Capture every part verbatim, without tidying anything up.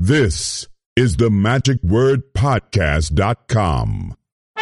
This is the magic word podcast dot com.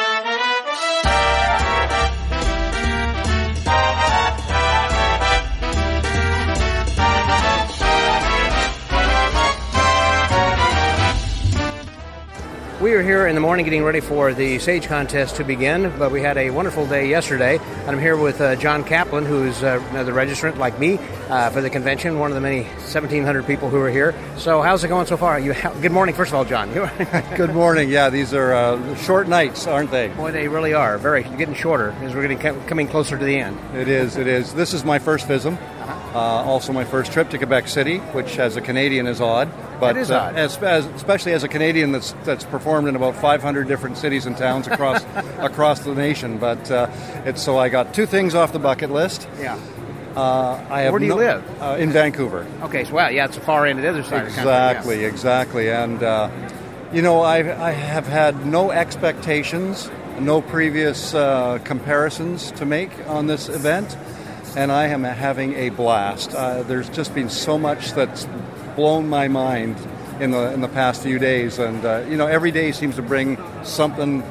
We are here in the morning getting ready for the Sage Contest to begin, but we had a wonderful day yesterday. And I'm here with uh, John Kaplan, who's uh, another registrant like me uh, for the convention, one of the many seventeen hundred people who are here. So how's it going so far? You ha- Good morning, first of all, John. Good morning. Yeah, these are uh, short nights, aren't they? Boy, they really are. Very getting shorter as we're getting coming closer to the end. It is, it is. This is my first V I S M. Uh, also my first trip to Quebec City, which as a Canadian is odd. But that is uh, odd. As, as, especially as a Canadian that's that's performed in about five hundred different cities and towns across across the nation. But uh, it's so I got two things off the bucket list. Yeah. Uh, I have Where do you no, live? Uh, in Vancouver. Okay, so wow, yeah, it's far end to the other side Exactly, of the country. Yeah. exactly. And, uh, you know, I, I have had no expectations, no previous uh, comparisons to make on this event. And I am having a blast. Uh, there's just been so much that's blown my mind in the in the past few days, and uh, you know, every day seems to bring something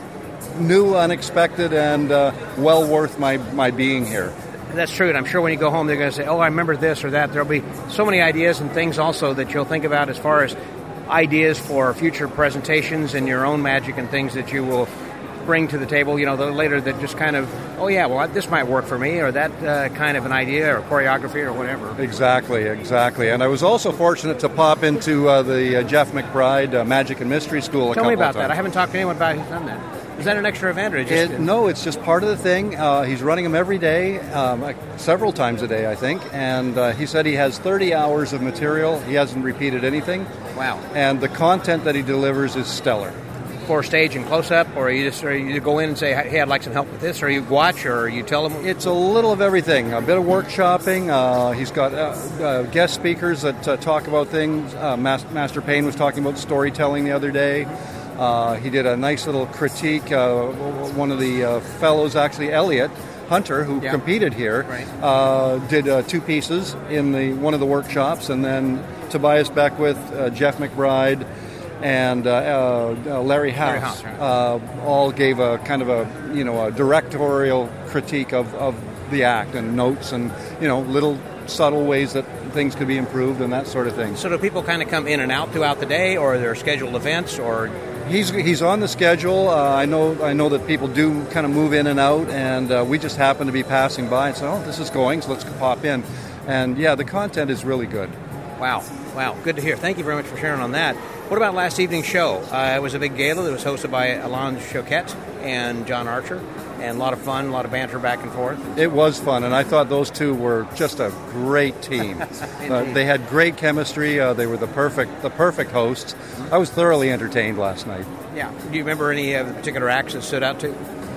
new, unexpected, and uh, well worth my, my being here. That's true, and I'm sure when you go home, they're going to say, "Oh, I remember this or that." There'll be so many ideas and things also that you'll think about as far as ideas for future presentations and your own magic and things that you will bring to the table, you know, the later that just kind of, oh yeah, well, this might work for me, or that uh, kind of an idea or choreography or whatever. Exactly, exactly. And I was also fortunate to pop into uh, the uh, Jeff McBride uh, Magic and Mystery School a Tell couple me about of times. that. I haven't talked to anyone about who's done that. Is that an extra event, or just... It, no, it's just part of the thing. Uh, he's running them every day, um, like several times a day, I think. And uh, he said he has thirty hours of material. He hasn't repeated anything. Wow. And the content that he delivers is stellar. For stage and close-up, or you just or you go in and say, hey, I'd like some help with this, or you watch, or you tell them? It's a little of everything. A bit of workshopping. Uh, he's got uh, uh, guest speakers that uh, talk about things. Uh, Mas- Master Payne was talking about storytelling the other day. Uh, he did a nice little critique. Uh, one of the uh, fellows, actually, Elliot Hunter, who yeah. competed here, right. uh, did uh, two pieces in the one of the workshops, and then Tobias Beckwith, uh, Jeff McBride, and uh, uh, Larry House, Larry House right. uh, all gave a kind of a you know a directorial critique of, of the act and notes and you know little subtle ways that things could be improved and that sort of thing. So do people kind of come in and out throughout the day, or are there scheduled events, or? He's he's on the schedule. Uh, I know I know that people do kind of move in and out, and uh, we just happen to be passing by and say, oh, this is going, so let's pop in. And yeah, the content is really good. Wow, wow, good to hear. Thank you very much for sharing on that. What about last evening's show? Uh, it was a big gala that was hosted by Alain Choquette and John Archer, and a lot of fun, a lot of banter back and forth. It was fun, and I thought those two were just a great team. uh, they had great chemistry. Uh, they were the perfect the perfect hosts. Mm-hmm. I was thoroughly entertained last night. Yeah. Do you remember any of the particular acts that stood out to you?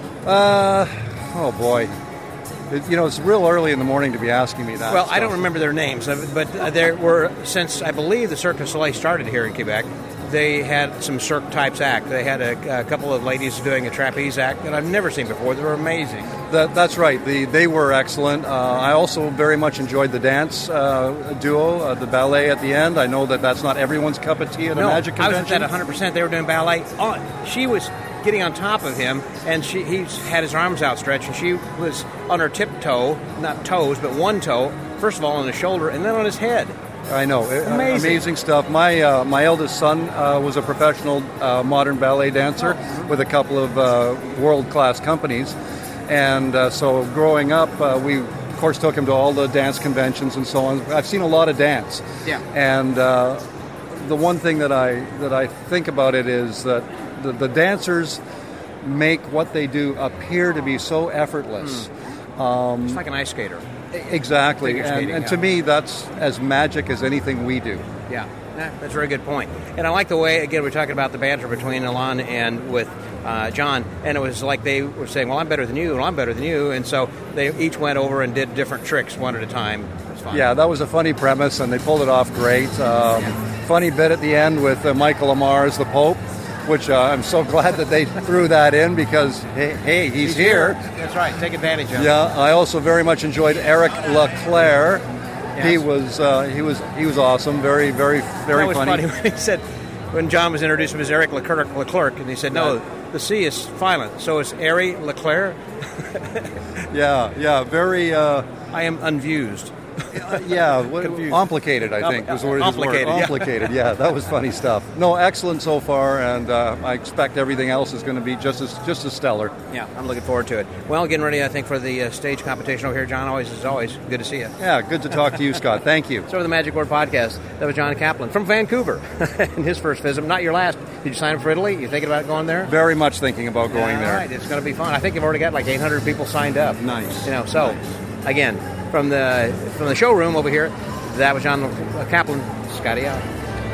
Uh, oh boy. It, you know, it's real early in the morning to be asking me that. Well, stuff. I don't remember their names, but there were, since I believe the Cirque du Soleil started here in Quebec, they had some Cirque types act. They had a, a couple of ladies doing a trapeze act that I've never seen before. They were amazing. That, that's right. The, they were excellent. Uh, I also very much enjoyed the dance uh, duo, uh, the ballet at the end. I know that that's not everyone's cup of tea at no, a magic convention. I was at one hundred percent. They were doing ballet. Oh, she was getting on top of him, and she he had his arms outstretched, and she was on her tiptoe, not toes, but one toe, first of all on his shoulder, and then on his head. I know. Amazing. Amazing stuff. My uh, my eldest son uh, was a professional uh, modern ballet dancer oh. with a couple of uh, world-class companies. And uh, so growing up, uh, we, of course, took him to all the dance conventions and so on. I've seen a lot of dance. Yeah. And uh, the one thing that I that I think about it is that the, the dancers make what they do appear to be so effortless. Mm. Um, it's like an ice skater. Exactly, and, skating, and yeah. to me, that's as magic as anything we do. Yeah, that's a very good point. And I like the way, again, we're talking about the banter between Alain and with uh, John, and it was like they were saying, well, I'm better than you, and I'm better than you, and so they each went over and did different tricks one at a time. It was fun. Yeah, that was a funny premise, and they pulled it off great. Um, yeah. Funny bit at the end with uh, Michael Amar as the Pope, which uh, I'm so glad that they threw that in because, hey, hey he's, he's here. here. That's right. Take advantage of it. Yeah, I also very much enjoyed Eric Leclerc Yes. He was uh, he was he was awesome. Very very very that was funny. funny when he said, when John was introduced him as Eric Leclerc, Leclerc, and he said, no, the C is silent, so it's Ari Leclerc. yeah, yeah, very. Uh, I am unfused. yeah, what, Confused. complicated, I think, was what his word. Complicated, yeah. Complicated, yeah, that was funny stuff. No, excellent so far, and uh, I expect everything else is going to be just as just as stellar. Yeah, I'm looking forward to it. Well, getting ready, I think, for the uh, stage competition over here. John, always, as always, good to see you. Yeah, good to talk to you, Scott. Thank you. So, the Magic Word Podcast. That was John Kaplan from Vancouver in his first visit. Not your last. Did you sign up for Italy? You thinking about going there? Very much thinking about going yeah, there. All right, it's going to be fun. I think you've already got like eight hundred people signed up. Nice. You know, so nice. Again, from the from the showroom over here, that was John Kaplan. Scotty out.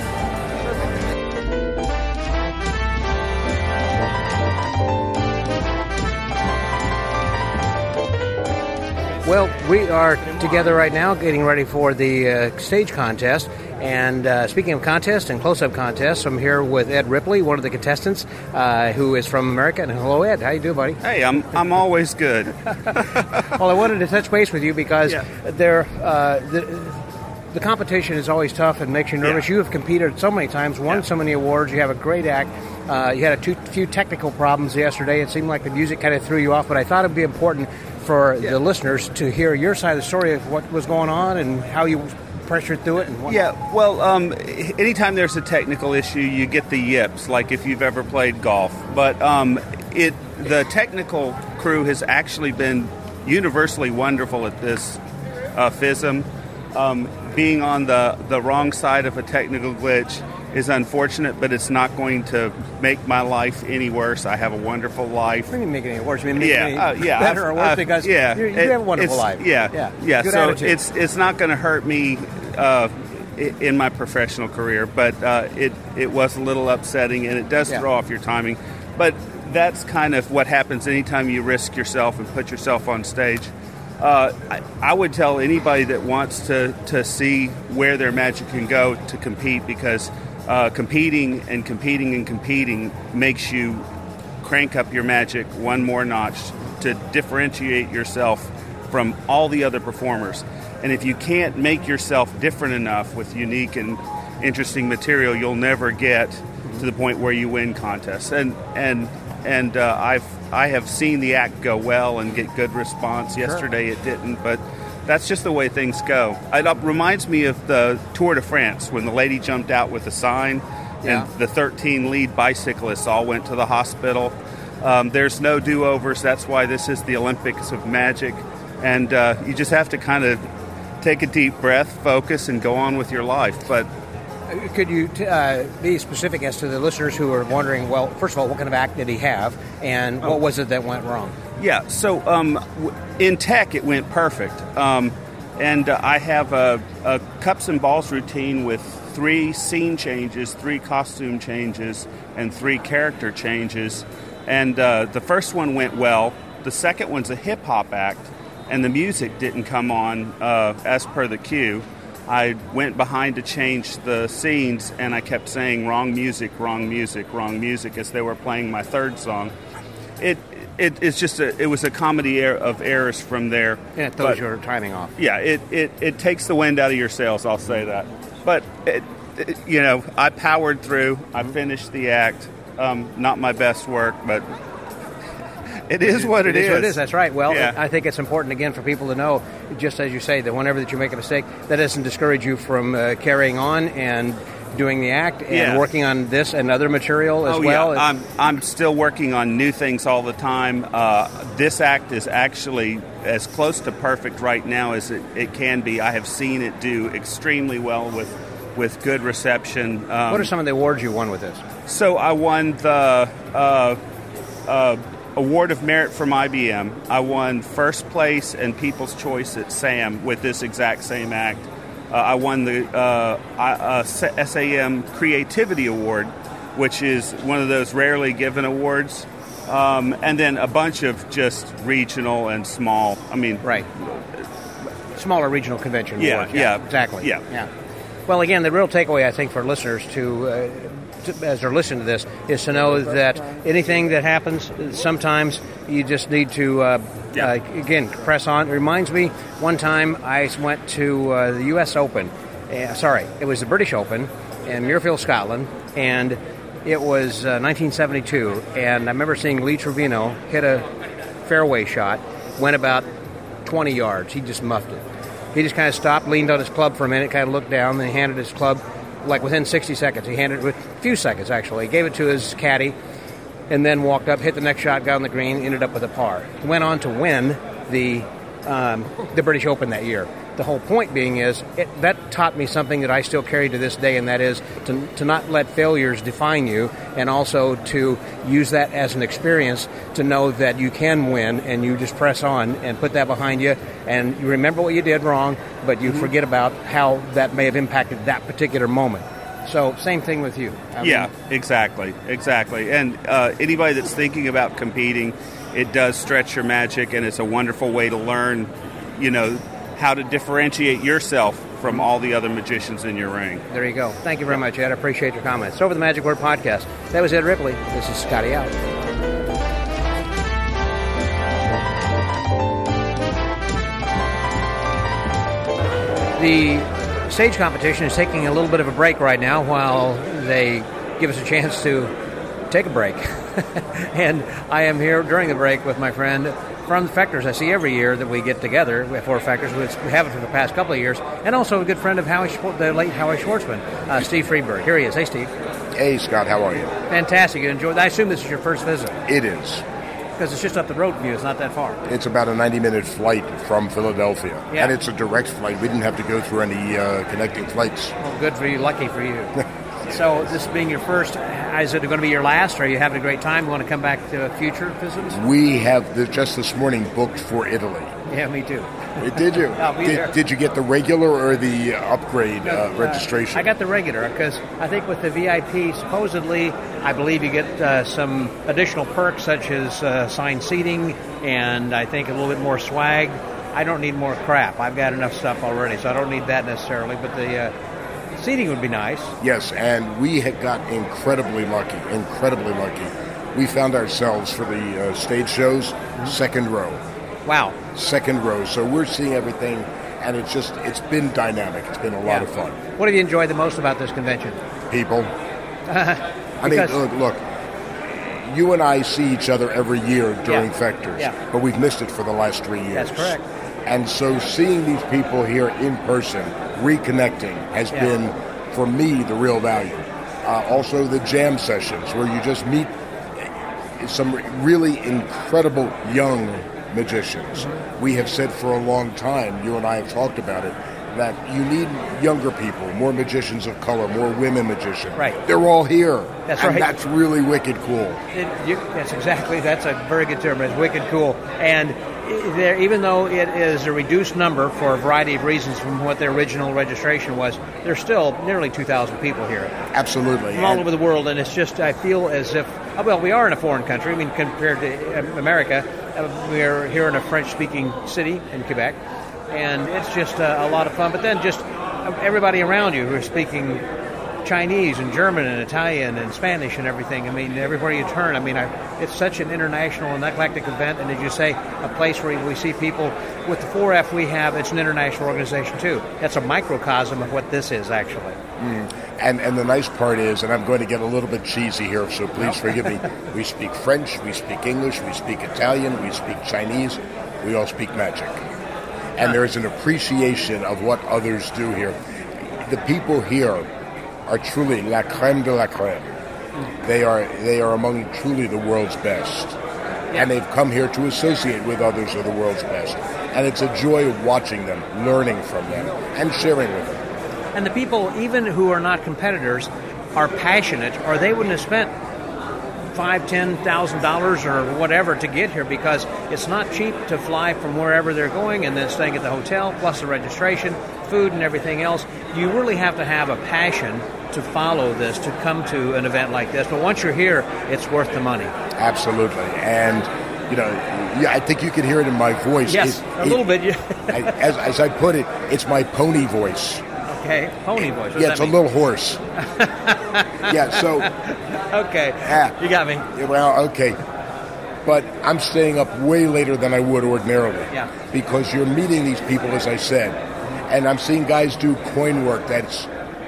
Well, we are together right now getting ready for the uh, stage contest. And uh, speaking of contests and close-up contests, I'm here with Ed Ripley, one of the contestants, uh, who is from America. And hello, Ed. How you doing, buddy? Hey, I'm I'm always good. Well, I wanted to touch base with you because yeah. there, uh, the, the competition is always tough and makes you nervous. Yeah. You have competed so many times, won yeah. so many awards. You have a great act. Uh, you had a two, few technical problems yesterday. It seemed like the music kind of threw you off, but I thought it would be important for yeah. the listeners to hear your side of the story of what was going on and how you pressured through it. And what. Yeah, well, um, anytime there's a technical issue, you get the yips, like if you've ever played golf. But um, it the technical crew has actually been universally wonderful at this uh, F I S M. Um, being on the, the wrong side of a technical glitch is unfortunate, but it's not going to make my life any worse. I have a wonderful life. What do you mean make it any worse? I mean, make yeah, it any uh, yeah, better or worse uh, because yeah, you, you it, have a wonderful life. Yeah, yeah, yeah. Good so attitude. it's it's not going to hurt me uh, in my professional career, but uh, it it was a little upsetting, and it does yeah. throw off your timing. But that's kind of what happens anytime you risk yourself and put yourself on stage. Uh, I, I would tell anybody that wants to, to see where their magic can go to compete, because uh, competing and competing and competing makes you crank up your magic one more notch to differentiate yourself from all the other performers. And if you can't make yourself different enough with unique and interesting material, you'll never get to the point where you win contests. And and and uh, I've I have seen the act go well and get good response. Yesterday it didn't, but that's just the way things go. It reminds me of the Tour de France when the lady jumped out with a sign, yeah. and the thirteen lead bicyclists all went to the hospital. Um, there's no do-overs. That's why this is the Olympics of Magic, and uh, you just have to kind of take a deep breath, focus, and go on with your life. But could you t- uh, be specific as to the listeners who are wondering, well, first of all, what kind of act did he have, and what was it that went wrong? Yeah, so um, w- in tech, it went perfect. Um, and uh, I have a, a cups and balls routine with three scene changes, three costume changes, and three character changes. And uh, the first one went well. The second one's a hip-hop act, and the music didn't come on uh, as per the cue. I went behind to change the scenes, and I kept saying wrong music, wrong music, wrong music as they were playing my third song. It, it it's just a, it was a comedy er- of errors from there. And it throws your timing off. Yeah, it, it, it takes the wind out of your sails, I'll say that. But, it, it, you know, I powered through. I finished the act. Um, not my best work, but it is what it, it is. is. What it is. That's right. Well, yeah. I think it's important, again, for people to know, just as you say, that whenever that you make a mistake, that doesn't discourage you from uh, carrying on and doing the act and yeah. working on this and other material as oh, well. Yeah. I'm, I'm still working on new things all the time. Uh, this act is actually as close to perfect right now as it, it can be. I have seen it do extremely well with, with good reception. Um, what are some of the awards you won with this? So I won the uh, uh, Award of Merit from I B M. I won first place and People's Choice at SAM with this exact same act. Uh, I won the uh, uh, S A M Creativity Award, which is one of those rarely given awards. Um, and then a bunch of just regional and small, I mean... Right. Smaller regional convention yeah, awards. Yeah, Exactly. Yeah. yeah. Well, again, the real takeaway, I think, for listeners to, uh, to, as they're listening to this, is to know that anything that happens, sometimes you just need to, uh, yeah. uh, again, press on. It reminds me, one time I went to uh, the U S Open. Uh, sorry, it was the British Open in Muirfield, Scotland, and it was uh, nineteen seventy-two, and I remember seeing Lee Trevino hit a fairway shot, went about twenty yards. He just muffed it. He just kind of stopped, leaned on his club for a minute, kind of looked down, then he handed his club, like within sixty seconds. He handed it, with a few seconds actually, he gave it to his caddy, and then walked up, hit the next shot, got on the green, ended up with a par. He went on to win the um, the British Open that year. The whole point being is, it, that taught me something that I still carry to this day, and that is to, to not let failures define you, and also to use that as an experience to know that you can win, and you just press on and put that behind you, and you remember what you did wrong, but you mm-hmm. forget about how that may have impacted that particular moment. So, same thing with you. I yeah, mean, exactly, exactly. And uh, anybody that's thinking about competing, it does stretch your magic, and it's a wonderful way to learn, you know, how to differentiate yourself from all the other magicians in your ring. There you go. Thank you very much, Ed. I appreciate your comments. Over the Magic Word Podcast. That was Ed Ripley. This is Scotty out. The stage competition is taking a little bit of a break right now while they give us a chance to take a break. And I am here during the break with my friend from the Fectors. I see every year that we get together for Fectors. We have it for the past couple of years. And also a good friend of Howie, the late Howie Schwartzman, uh, Steve Freeberg. Here he is. Hey, Steve. Hey, Scott. How are you? Fantastic. You enjoyed. I assume this is your first visit. It is. Because it's just up the road from you. It's not that far. It's about a ninety-minute flight from Philadelphia. Yeah. And it's a direct flight. We didn't have to go through any uh, connecting flights. Well, good for you. Lucky for you. So this being your first, is it going to be your last? Or are you having a great time? You want to come back to future visits? We have the, just this morning booked for Italy. Yeah, me too. Did you? I'll be did, there. Did you get the regular or the upgrade uh, registration? Uh, I got the regular because I think with the V I P, supposedly, I believe you get uh, some additional perks such as uh, assigned seating and I think a little bit more swag. I don't need more crap. I've got enough stuff already, so I don't need that necessarily. But the uh, seating would be nice. Yes, and we had got incredibly lucky, incredibly lucky. We found ourselves for the uh, stage shows, mm-hmm. second row. Wow. Second row. So we're seeing everything, and it's just, it's been dynamic. It's been a lot yeah. of fun. What have you enjoyed the most about this convention? People. I mean, look, look, you and I see each other every year during yeah. Fectors, yeah. but we've missed it for the last three years. That's correct. And so seeing these people here in person, reconnecting, has yeah. been, for me, the real value. Uh, also the jam sessions, where you just meet some really incredible young magicians. Mm-hmm. We have said for a long time, you and I have talked about it, that you need younger people, more magicians of color, more women magicians. Right. They're all here. That's and right. that's really wicked cool. It, you, that's exactly, that's a very good term. It's wicked cool. And there, even though it is a reduced number for a variety of reasons from what their original registration was, there's still nearly two thousand people here. Absolutely. From all over the world. And it's just, I feel as if, well, we are in a foreign country. I mean, compared to America, we're here in a French-speaking city in Quebec. And it's just a, a lot of fun. But then just everybody around you who are speaking Chinese and German and Italian and Spanish and everything. I mean, everywhere you turn. I mean, I, it's such an international and eclectic event. And as you say, a place where we see people with the four F we have, it's an international organization too. That's a microcosm of what this is actually. Mm. And and the nice part is, and I'm going to get a little bit cheesy here, so please forgive me, we speak French, we speak English, we speak Italian, we speak Chinese, we all speak magic. And there's an appreciation of what others do here. The people here are truly la crème de la crème. They are they are among truly the world's best. And they've come here to associate with others of the world's best. And it's a joy watching them, learning from them, and sharing with them. And the people, even who are not competitors, are passionate, or they wouldn't have spent five, ten thousand dollars or whatever to get here, because it's not cheap to fly from wherever they're going and then staying at the hotel, plus the registration, food, and everything else. You really have to have a passion to follow this, to come to an event like this. But once you're here, it's worth the money. Absolutely. And, you know, yeah, I think you can hear it in my voice. Yes, it, a it, little bit. I, as, as I put it, it's my pony voice. Okay, pony voice. What yeah, does it's that a mean? little hoarse. yeah, so... Okay, Yeah. you got me. Yeah, well, okay. But I'm staying up way later than I would ordinarily. Yeah. Because you're meeting these people, as I said. And I'm seeing guys do coin work that's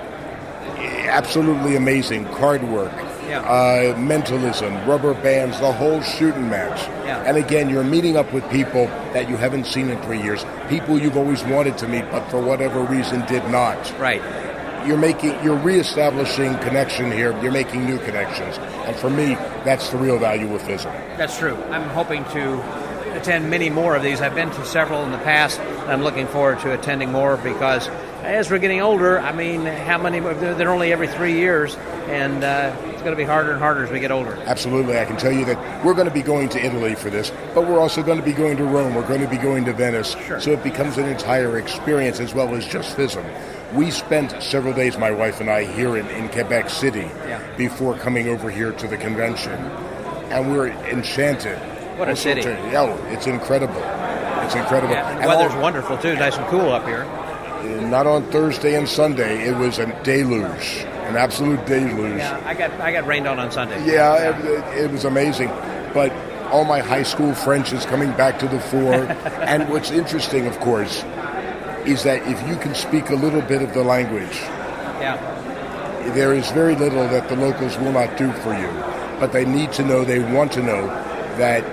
absolutely amazing. Card work. Yeah. Uh, mentalism, rubber bands, the whole shooting match. Yeah. And again, you're meeting up with people that you haven't seen in three years. People you've always wanted to meet, but for whatever reason did not. Right. You're making, you're reestablishing connection here. You're making new connections, and for me, that's the real value of FISM. That's true. I'm hoping to attend many more of these. I've been to several in the past. And I'm looking forward to attending more because as we're getting older, I mean, how many? They're only every three years, and uh, it's going to be harder and harder as we get older. Absolutely, I can tell you that we're going to be going to Italy for this, but we're also going to be going to Rome. We're going to be going to Venice, Sure. so it becomes an entire experience as well as just FISM. We spent several days, my wife and I, here in, in Quebec City Yeah. before coming over here to the convention, and we're enchanted. What a city. Yeah, it's incredible. It's incredible. Yeah, and the And weather's all- wonderful too. Nice and cool up here. Not on Thursday and Sunday. It was a deluge, an absolute deluge. Yeah, I got I got rained on on Sunday. Yeah, it, it was amazing. But all my high school French is coming back to the fore. And what's interesting, of course, is that if you can speak a little bit of the language, Yeah. there is very little that the locals will not do for you. But they need to know, they want to know that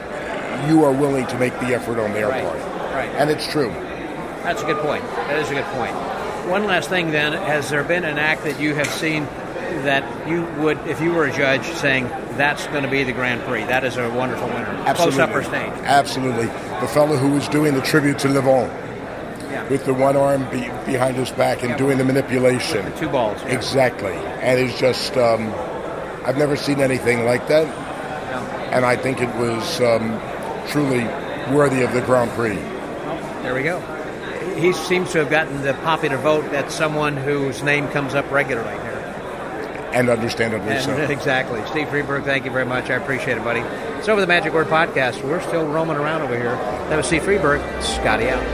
you are willing to make the effort on their Right, part. right. And it's true. That's a good point. That is a good point. One last thing then, has there been an act that you have seen that you would, if you were a judge, saying that's going to be the Grand Prix, that is a wonderful winner? Absolutely. Close-up or stage? Absolutely. The fellow who was doing the tribute to Levon Yeah. with the one arm be- behind his back and Yeah. doing the manipulation. The two balls. Yeah. Exactly. And it's just, um, I've never seen anything like that. Yeah. And I think it was um, truly worthy of the Grand Prix. Well, there we go. He seems to have gotten the popular vote. That's someone whose name comes up regularly here. And understandably And, so. exactly. Steve Freeberg, thank you very much. I appreciate it, buddy. It's over the Magic Word Podcast. We're still roaming around over here. That was Steve Freeberg. Scotty out.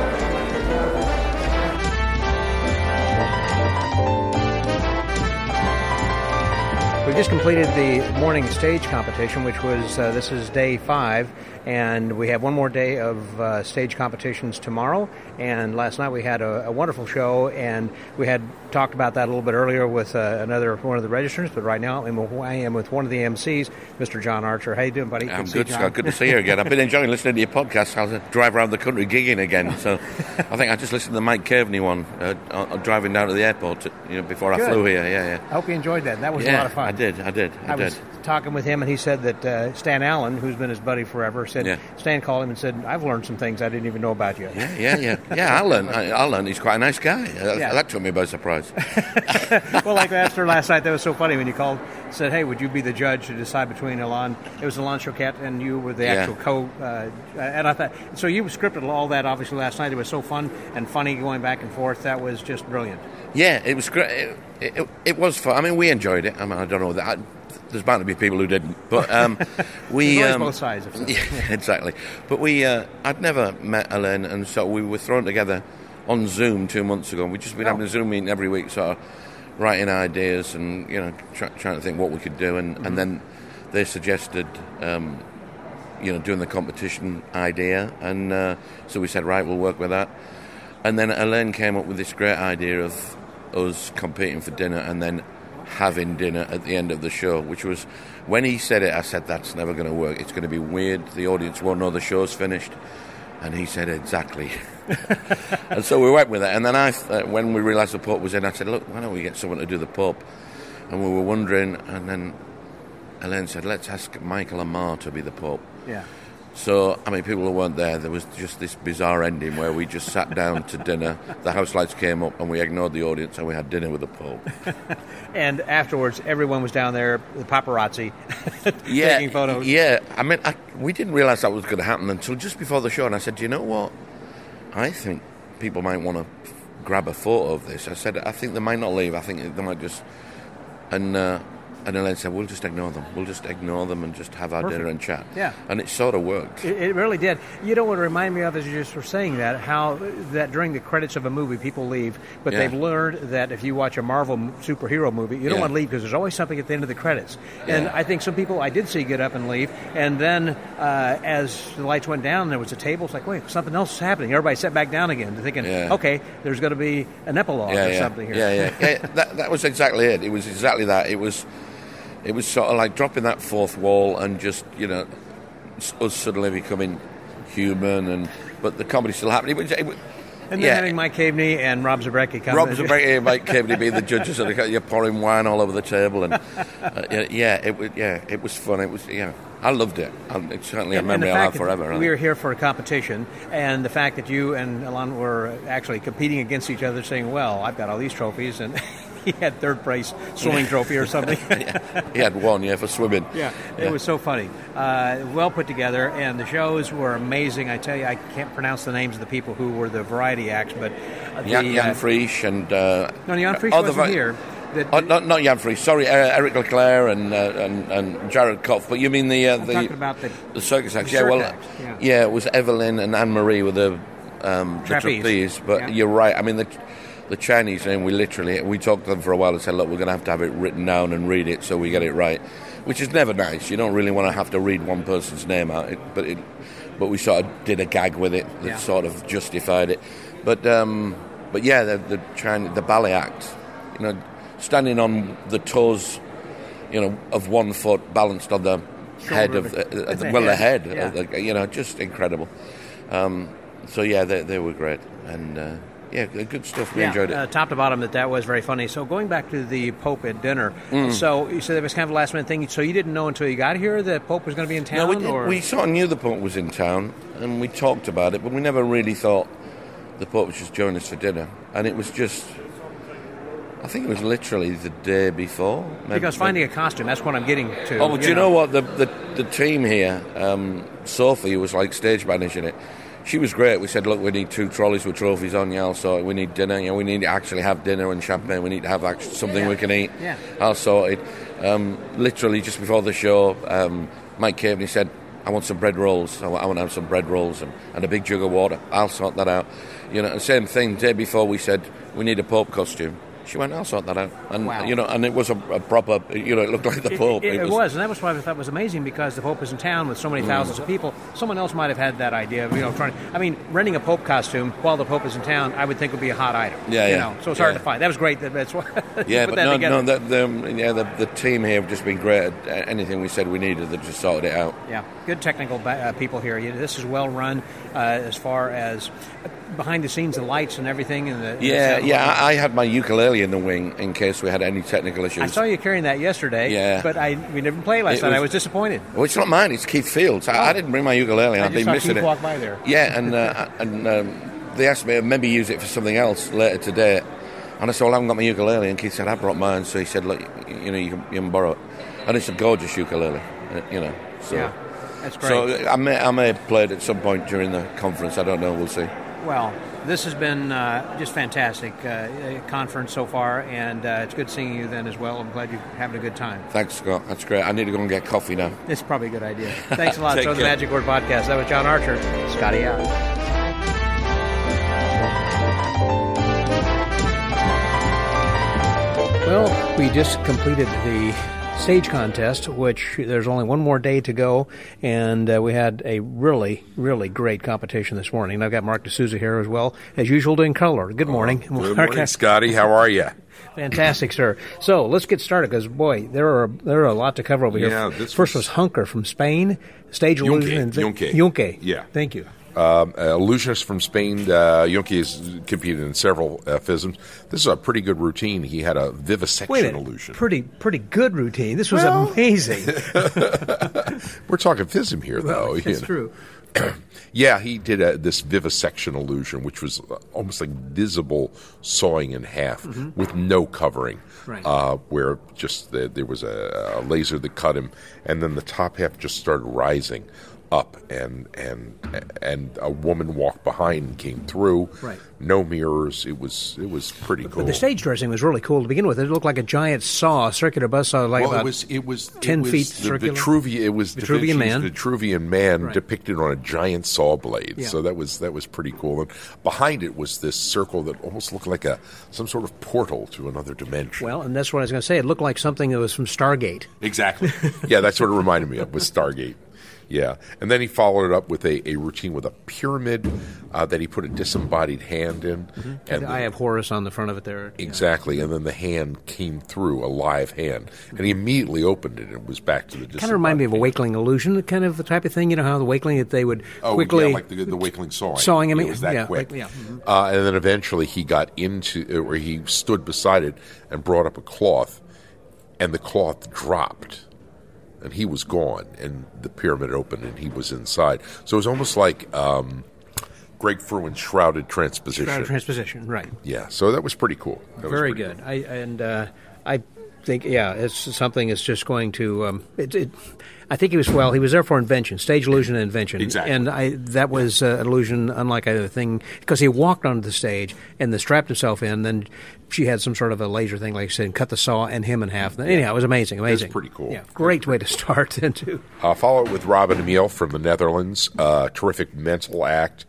We've just completed the morning stage competition, which was, uh, this is day five, and we have one more day of uh, stage competitions tomorrow. And last night we had a, a wonderful show, and we had talked about that a little bit earlier with uh, another one of the registrants, but right now I'm, I am with one of the M Cs, Mister John Archer. How you doing, buddy? I'm to see good, you, John. Scott. Good to see you again. I've been enjoying listening to your podcast. I was a drive around the country gigging again. So I think I just listened to the Mike Caveney one, uh, uh, driving down to the airport to, you know, before I Good. flew here. Yeah, yeah. I hope you enjoyed that. That was yeah, a lot of fun. I did, I did, I, I did. was talking with him, and he said that uh, Stan Allen, who's been his buddy forever, said Yeah. Stan called him and said, "I've learned some things I didn't even know about you." Yeah, yeah, yeah. Yeah, Alan, Alan, he's quite a nice guy. Uh, Yeah. That took me by surprise. Well, like I asked her last night, that was so funny when you called, said, "Hey, would you be the judge to decide between Alain?" It was Alain Choquette, and you were the Yeah. actual co. Uh, and I thought, so you scripted all that obviously last night. It was so fun and funny going back and forth. That was just brilliant. Yeah, it was great. It, it, it was fun. I mean, we enjoyed it. I mean, I don't know that. I, there's bound to be people who didn't, but um, we There's always um, both sides of something. Yeah, exactly. But we, uh, I'd never met Alain, and so we were thrown together on Zoom two months ago. And we've just been Oh. having a Zoom meeting every week, sort of writing ideas and you know try, trying to think what we could do. And, Mm-hmm. and then they suggested, um, you know, doing the competition idea, and uh, so we said, right, we'll work with that. And then Alain came up with this great idea of us competing for dinner and then having dinner at the end of the show, which was, when he said it, I said, that's never going to work. It's going to be weird. The audience won't know the show's finished. And he said, exactly. And so we went with it. And then I, uh, when we realised the Pope was in, I said, look, why don't we get someone to do the Pope? And we were wondering, and then Alain said, let's ask Michael Amar to be the Pope. Yeah. So, I mean, people who weren't there, there was just this bizarre ending where we just sat down to dinner, the house lights came up, and we ignored the audience, and we had dinner with the Pope. And afterwards, everyone was down there, the paparazzi, Yeah, taking photos. yeah. I mean, I, we didn't realise that was going to happen until just before the show, and I said, do you know what? I think people might want to grab a photo of this. I said, I think they might not leave. I think they might just... And uh, And Elaine said, we'll just ignore them. We'll just ignore them and just have our Perfect. dinner and chat. Yeah. And it sort of worked. It, it really did. You know what it reminded me of as you just were saying that, how that during the credits of a movie, people leave, but Yeah. they've learned that if you watch a Marvel m- superhero movie, you don't Yeah. want to leave because there's always something at the end of the credits. And Yeah. I think some people I did see get up and leave, and then uh, as the lights went down, there was a table. It's like, wait, something else is happening. Everybody sat back down again, thinking, Yeah. okay, there's going to be an epilogue yeah, or yeah. something here. Yeah, yeah. yeah that, that was exactly it. It was exactly that. It was... It was sort of like dropping that fourth wall and just, you know, us suddenly becoming human, and but the comedy still happening. It was, it was, And then yeah. having Mike Caveney and Rob Zabrecki come Rob in. Zabrecki and Mike Caveney being the judges, and you're pouring wine all over the table, and uh, yeah, it was yeah, it was fun. It was yeah, I loved it. And it's certainly a And- and memory the I'll fact have that forever. We are here for a competition, and the fact that you and Alon were actually competing against each other, saying, "Well, I've got all these trophies," and he had third place swimming trophy or something. yeah. He had one, yeah, for swimming. Yeah, Yeah. it was so funny. Uh, well put together, and the shows were amazing. I tell you, I can't pronounce the names of the people who were the variety acts, but uh, the, Jan, Jan uh, Frisch and uh, no, Jan Frisch other wasn't va- here. The, Oh, not, not Jan Frisch, sorry, uh, Eric Leclerc and, uh, and and Jared Kopf. But you mean the uh, I'm the talking about the, the circus acts? the Yeah, well, circus acts, yeah. it was Evelyn and Anne Marie with the um, the Trapeze. trapeze. But Yeah. you're right. I mean the the Chinese name. We literally we talked to them for a while and said, look, we're going to have to have it written down and read it so we get it right, which is never nice. You don't really want to have to read one person's name out, it, but it, but we sort of did a gag with it that Yeah. sort of justified it. But um, but yeah, the the Chinese, the ballet act, you know. Standing on the toes, you know, of one foot, balanced on the head of, the, uh, the, well, the head, Yeah. of the, you know, just incredible. Um, so yeah, they, they were great, and uh, yeah, good stuff. We yeah, enjoyed it. Uh, top to bottom, that that was very funny. So going back to the Pope at dinner, Mm. so you said it was kind of a last minute thing. So you didn't know until you got here that Pope was going to be in town? No, we, did, or? we sort of knew the Pope was in town, and we talked about it, but we never really thought the Pope was just joining us for dinner, and it was just. I think it was literally the day before. Maybe, Because finding a costume, that's what I'm getting to. Oh, well, do you know what? The, the the team here, um, Sophie, who was like stage managing it, she was great. We said, look, we need two trolleys with trophies on, yeah, I'll sort it. We need dinner, yeah, we need to actually have dinner and champagne. We need to have actually something Yeah. we can eat. Yeah. I'll sort it. Um, literally, just before the show, um, Mike Caveney said, I want some bread rolls. I want, I want to have some bread rolls and, and a big jug of water. I'll sort that out. You know, and same thing, day before we said, we need a Pope costume. She went, I'll sort that out. And, Wow. you know, and it was a, a proper, you know, it looked like the Pope. It, it, it was, and that was what I thought was amazing, because the Pope is in town with so many thousands of people. Someone else might have had that idea of, you know, trying. I mean, renting a Pope costume while the Pope is in town, I would think would be a hot item. Yeah, you yeah. know, so it's hard Yeah. to find. That was great. That, that's what. Yeah, put but that no, together. no, the, the, yeah, the, the team here have just been great at anything we said we needed. They just sorted it out. Yeah, good technical ba- uh, people here. You- This is well run uh, as far as behind the scenes, the lights and everything. And the, Yeah, and yeah. I, I had my ukulele in the wing in case we had any technical issues. I saw you carrying that yesterday. Yeah. but I we didn't play last It night. was- I was disappointed. Well, it's not mine. It's Keith Fields. I, I didn't bring my ukulele. I I've just been saw missing Keith it. walk by there. Yeah, and uh, and um, they asked me to maybe use it for something else later today. And I said, well, I haven't got my ukulele. And Keith said, I brought mine. So he said, look, you, you know, you can, you can borrow it. And it's a gorgeous ukulele, uh, you know. So, Yeah, that's great. So I may, I may have played at some point during the conference. I don't know. We'll see. Well, this has been uh, just fantastic uh, conference so far, and uh, it's good seeing you then as well. I'm glad you're having a good time. Thanks, Scott. That's great. I need to go and get coffee now. It's probably a good idea. Thanks a lot. Take So the care. Magic Word Podcast. That was John Archer. Scotty out. Well, we just completed the stage contest, which there's only one more day to go, and uh, we had a really, really great competition this morning. And I've got Mark D'Souza here as well, as usual, doing color. Good morning. Good morning, Scotty. How are you? Fantastic, sir. So let's get started, because boy, there are there are a lot to cover over Yeah, here. this First was- was Hunker from Spain, stage illusion. and Yunque. Yunque. Yeah. Thank you. Um, uh, illusionist from Spain. Uh, Yunque has competed in several uh, F I S Ms. This is a pretty good routine. He had a vivisection Wait a minute. illusion. Pretty pretty good routine. This was Well- amazing. We're talking F I S M here, though. you That's know. true. Yeah, he did a, this vivisection illusion, which was uh, almost like visible sawing in half with no covering, Right. uh, where just the, there was a, a laser that cut him, and then the top half just started rising up, and and and a woman walked behind and came through. Right. No mirrors. It was it was pretty cool. But the stage dressing was really cool to begin with. It looked like a giant saw, circular buzz saw, like well, about it was it was ten it was feet the circular. Vitruvian. It was Vitruvian Da Vinci's man. Vitruvian man Right. depicted on a giant saw blade. Yeah. So that was that was pretty cool. And behind it was this circle that almost looked like a some sort of portal to another dimension. Well, and that's what I was going to say. It looked like something that was from Stargate. Exactly. Yeah, that's what it reminded me of, was Stargate. Yeah. And then he followed it up with a, a routine with a pyramid uh, that he put a disembodied hand in. Mm-hmm. And the Eye of Horus on the front of it there. Exactly. And then the hand came through, a live hand. And he immediately opened it and it was back to the disembodied Kind of reminded me of a hand. Wakeling illusion, kind of the type of thing. You know how the Wakeling, that they would Oh, quickly... yeah, like the, the Wakeling sawing. Sawing him, It was that yeah, quick. like- yeah. Mhm. Uh, and then eventually he got into, or he stood beside it and brought up a cloth, and the cloth dropped. And he was gone, and the pyramid opened, and he was inside. So it was almost like um, Greg Fruin's Shrouded Transposition. Shrouded Transposition, right. Yeah, so that was pretty cool. That was Very pretty good. I and uh, I think, yeah, it's something that's just going to. Um, it, it, I think he was well. He was there for invention, stage illusion and invention. Exactly. And I that was uh, an illusion unlike other thing because he walked onto the stage and then strapped himself in. Then she had some sort of a laser thing, like I said, and cut the saw and him in half. Anyhow, it was amazing. Amazing. pretty cool. Yeah, great way to start into. Uh, follow it with Robin Emile from the Netherlands. Uh, terrific mental act.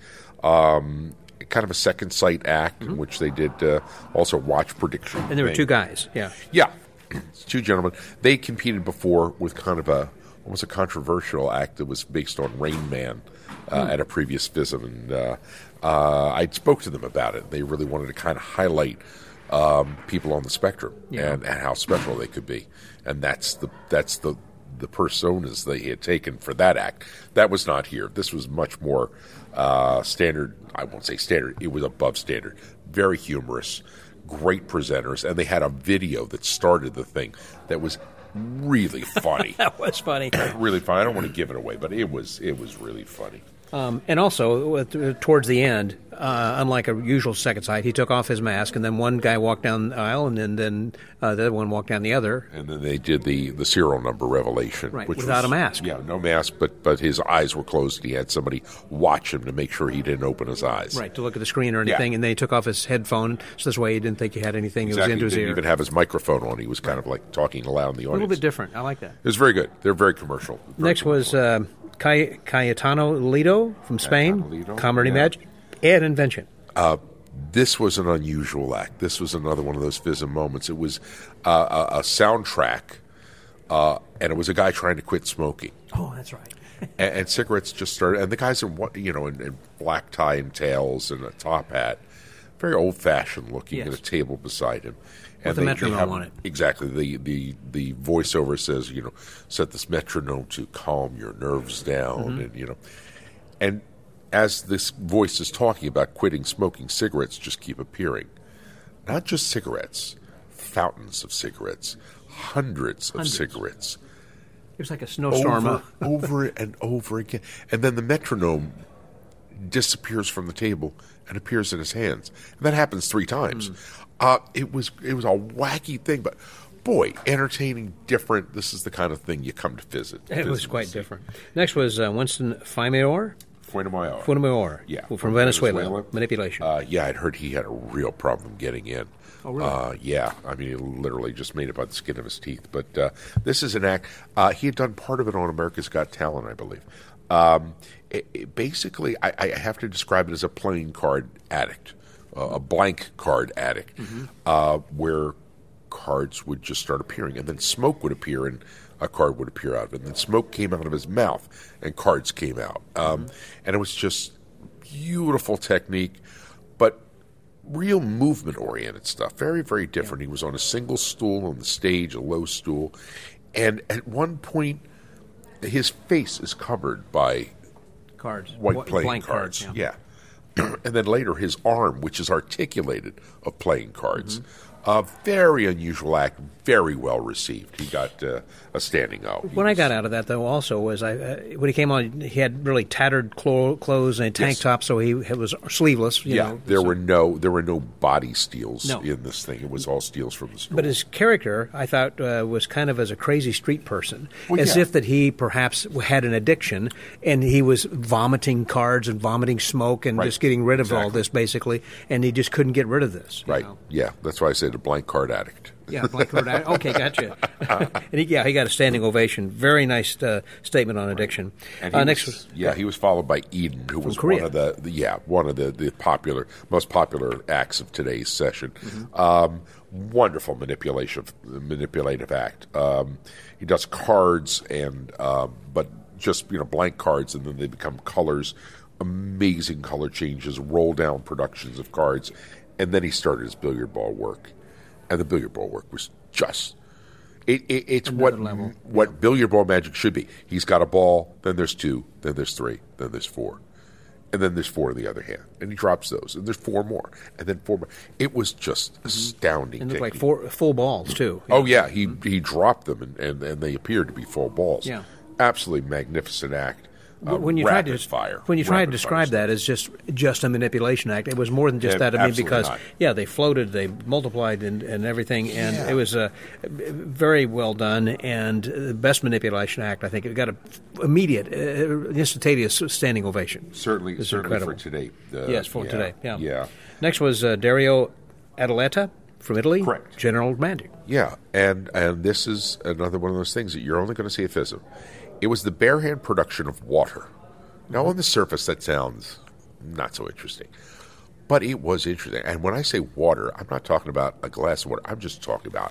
Um, kind of a second sight act in which they did uh, also watch prediction. And there were thing. two guys. Yeah. Yeah, it's two gentlemen. They competed before with kind of a almost a controversial act that was based on Rain Man uh, Hmm. at a previous visit, and uh, uh, I spoke to them about it. They really wanted to kind of highlight um, people on the spectrum Yeah. and, and how special they could be, and that's the that's the the personas they had taken for that act. That was not here. This was much more uh, standard. I won't say standard. It was above standard. Very humorous. Great presenters, and they had a video that started the thing that was really funny. That was funny. Really funny. I don't want to give it away, but it was it was really funny. Um, and also, uh, towards the end, uh, unlike a usual second sight, he took off his mask, and then one guy walked down the aisle, and then, then uh, the other one walked down the other. And then they did the, the serial number revelation, Right, which without was, a mask. Yeah, no mask, but but his eyes were closed. He had somebody watch him to make sure he didn't open his eyes. Right, to look at the screen or Yeah. anything, and then he took off his headphone, so this way he didn't think he had anything that was Exactly. into his He didn't ear. even have his microphone on. He was kind of like talking aloud in the a audience. little bit different. I like that. It was very good. They're very commercial. Very Next was uh, Cay- Cayetano Lido from Spain, Cayetano Lido, Comedy yeah. Magic, and Invention. This was an unusual act. This was another one of those F I S M moments. It was uh, a, a soundtrack, uh, and it was a guy trying to quit smoking. Oh, that's right. and, and cigarettes just started. And the guys in what you know in, in black tie and tails and a top hat, very old fashioned looking, Yes. at a table beside him. And With a metronome on it. Exactly. The, the the voiceover says, you know, set this metronome to calm your nerves down, Mm-hmm. and you know, and as this voice is talking about quitting smoking, cigarettes just keep appearing. Not just cigarettes, fountains of cigarettes, hundreds of Hundreds. cigarettes. It was like a snowstorm. Over, uh, over and over again. And then the metronome disappears from the table and appears in his hands. And that happens three times. Uh, it was it was a wacky thing, but boy, entertaining, different. This is the kind of thing you come to visit. It visit was and quite see. different. Next was uh, Winston Fuenmayor, Fuenmayor. Fuenmayor, Yeah, from, from Venezuela. Venezuela. Manipulation. Uh, yeah, I'd heard he had a real problem getting in. Oh, really? Uh, yeah, I mean, he literally just made it by the skin of his teeth. But uh, this is an act. Uh, he had done part of it on America's Got Talent, I believe. Um, it, it basically, I, I have to describe it as a playing card addict, uh, a blank card addict, Mm-hmm. uh, where cards would just start appearing, and then smoke would appear, and a card would appear out of it. And then smoke came out of his mouth, and cards came out. Um, and it was just beautiful technique, but real movement-oriented stuff. Very, very different. He was on a single stool on the stage, a low stool, and at one point, his face is covered by cards. white Wh- playing blank cards. yeah. Yeah. And then later, his arm, which is articulated of playing cards, A very unusual act, very well received. He got uh, a standing O. He What I was- got out of that, though, also was I uh, when he came on, he had really tattered clo- clothes and a tank Yes. top, so he it was sleeveless. You yeah, know, there so- were no there were no body steals No. in this thing. It was all steals from the store. But his character, I thought, uh, was kind of as a crazy street person, Well, as yeah. if that he perhaps had an addiction, and he was vomiting cards and vomiting smoke and Right. just getting rid of all Exactly. this, basically, and he just couldn't get rid of this. you right? know. Yeah, that's why I said a blank card addict. Yeah, Black Card Addict. Okay, gotcha. and he, yeah, he got a standing ovation. Very nice uh, statement on addiction. And he Uh, was, next was yeah, he was followed by Eden, who was Korea. one of the, the yeah one of the, the popular most popular acts of today's session. Mm-hmm. Um, wonderful manipulation manipulative act. Um, he does cards and um, but just you know blank cards, and then they become colors. Amazing color changes, roll down productions of cards, and then he started his billiard ball work, and the billiard ball work was just. It, it, it's what level. what billiard ball magic should be. He's got a ball, then there's two, then there's three, then there's four, and then there's four in the other hand, and he drops those, and there's four more, and then four more. It was just astounding. and looked like technique. four, full balls too. Oh yeah, he he dropped them, and, and, and they appeared to be full balls. Yeah. Absolutely magnificent act. Uh, when you tried rapid to fire, when you tried to rapid describe fire that as just just a manipulation act, it was more than just Yeah, that. I mean, absolutely because not. yeah, they floated, they multiplied, and, and everything, and Yeah. it was uh, very well done and the best manipulation act. I think it got a immediate, uh, instantaneous standing ovation. Certainly, It's certainly incredible. for today. Uh, Yes, for yeah, today. Yeah. yeah. Next was uh, Dario Adaletta from Italy. Correct. General Magic. Yeah, and and this is another one of those things that you're only going to see at FISM. It was the bare hand production of water. Now, on the surface, that sounds not so interesting, but it was interesting. And when I say water, I'm not talking about a glass of water. I'm just talking about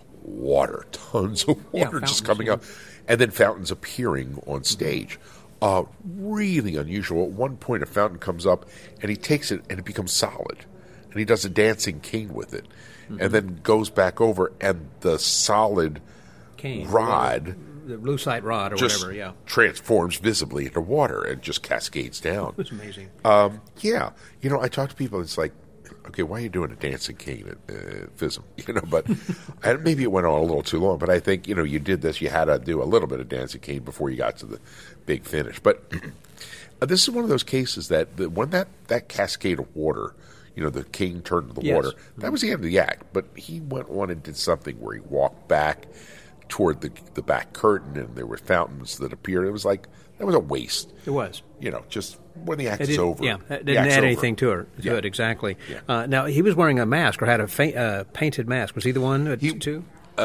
water, tons of Yeah, water just fountains, coming yeah. up, and then fountains appearing on stage. Uh, really unusual. At one point, a fountain comes up, and he takes it, and it becomes solid. And he does a dancing cane with it, Mm-hmm. and then goes back over, and the solid Cane. rod The lucite rod or just whatever, yeah. transforms visibly into water and just cascades down. It was amazing. Um, yeah, you know, I talk to people. It's like, okay, why are you doing a dancing cane at uh, FISM? You know, but and maybe it went on a little too long. But I think you know, you did this. You had to do a little bit of dancing cane before you got to the big finish. But this is one of those cases that the, when that that cascade of water, you know, the cane turned to the Yes. water. That was the end of the act. But he went on and did something where he walked back toward the the back curtain, and there were fountains that appeared. It was like that was a waste. It was. You know, just when the act It is didn't- over. Yeah, it the didn't act's add over. anything to it. To Yeah. it exactly. Yeah. Uh, now he was wearing a mask or had a fa- uh, painted mask. Was he the one uh, He- too?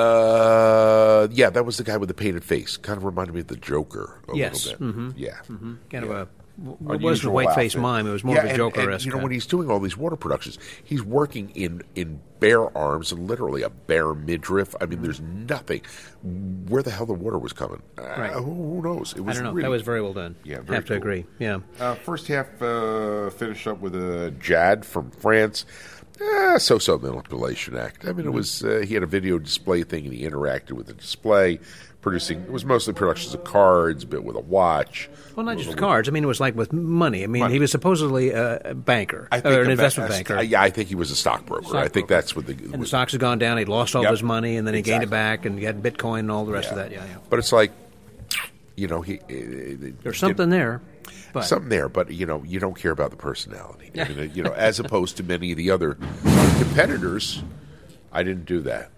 Uh, yeah, that was the guy with the painted face. Kind of reminded me of the Joker a Yes. little bit. Yeah. Kind of a. It wasn't a Unusual white faced outfit. mime. It was more Yeah, of a and- Joker and, esque. you know, when he's doing all these water productions, he's working in, in bare arms and literally a bare midriff. I mean, there's nothing. Where the hell the water was coming? Uh, Right. who, who knows? It I was don't know. really, That was very well done. Yeah, very have to cool. agree. Yeah. Uh, first half uh, finished up with a Jad from France. Uh, so-so manipulation act. I mean, it was uh, he had a video display thing and he interacted with the display, producing. It was mostly productions of cards, but with a watch. Well, not It was just a- cards. I mean, it was like with money. I mean, Money. he was supposedly a banker I think or an a- investment a- banker. Yeah, I think he was a stockbroker. I think Stockbroker. that's what the. and the stocks had gone down. He'd lost all Yep. of his money, and then he gained it Exactly. back, and he had Bitcoin and all the rest of that. Yeah, yeah. But it's like, you know, he. Uh, There's something there. But Something there, but you know, you don't care about the personality. I mean, you know, as opposed to many of the other competitors, I didn't do that.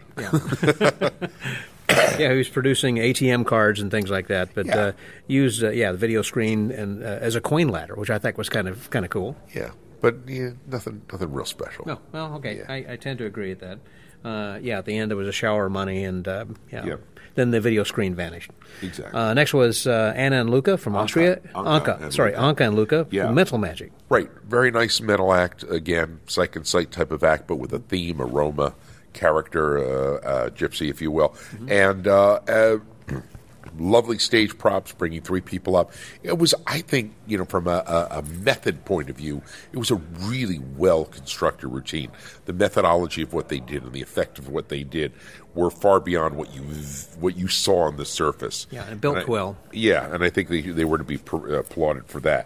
yeah, he was producing A T M cards and things like that, but Yeah. uh, used uh, yeah the video screen and uh, as a coin ladder, which I think was kind of kind of cool. Yeah, but yeah, nothing, nothing real special. No, well, okay, Yeah. I, I tend to agree with that. Uh, yeah, at the end there was a shower of money, and uh, yeah, Yep. then the video screen vanished. Exactly. Uh, next was uh, Anna and Luca from Austria. Anka Anka, and sorry, Luca. Anka and Luca. Yeah. From Mental Magic. Right. Very nice metal act. Again, psych and sight type of act, but with a theme, aroma, character, uh, uh, gypsy, if you will. Mm-hmm. And uh, uh, lovely stage props, bringing three people up. It was, I think, you know, from a, a, a method point of view, it was a really well-constructed routine. The methodology of what they did and the effect of what they did were far beyond what you what you saw on the surface. Yeah, and it built I- well. Yeah, and I think they, they were to be per, uh, applauded for that.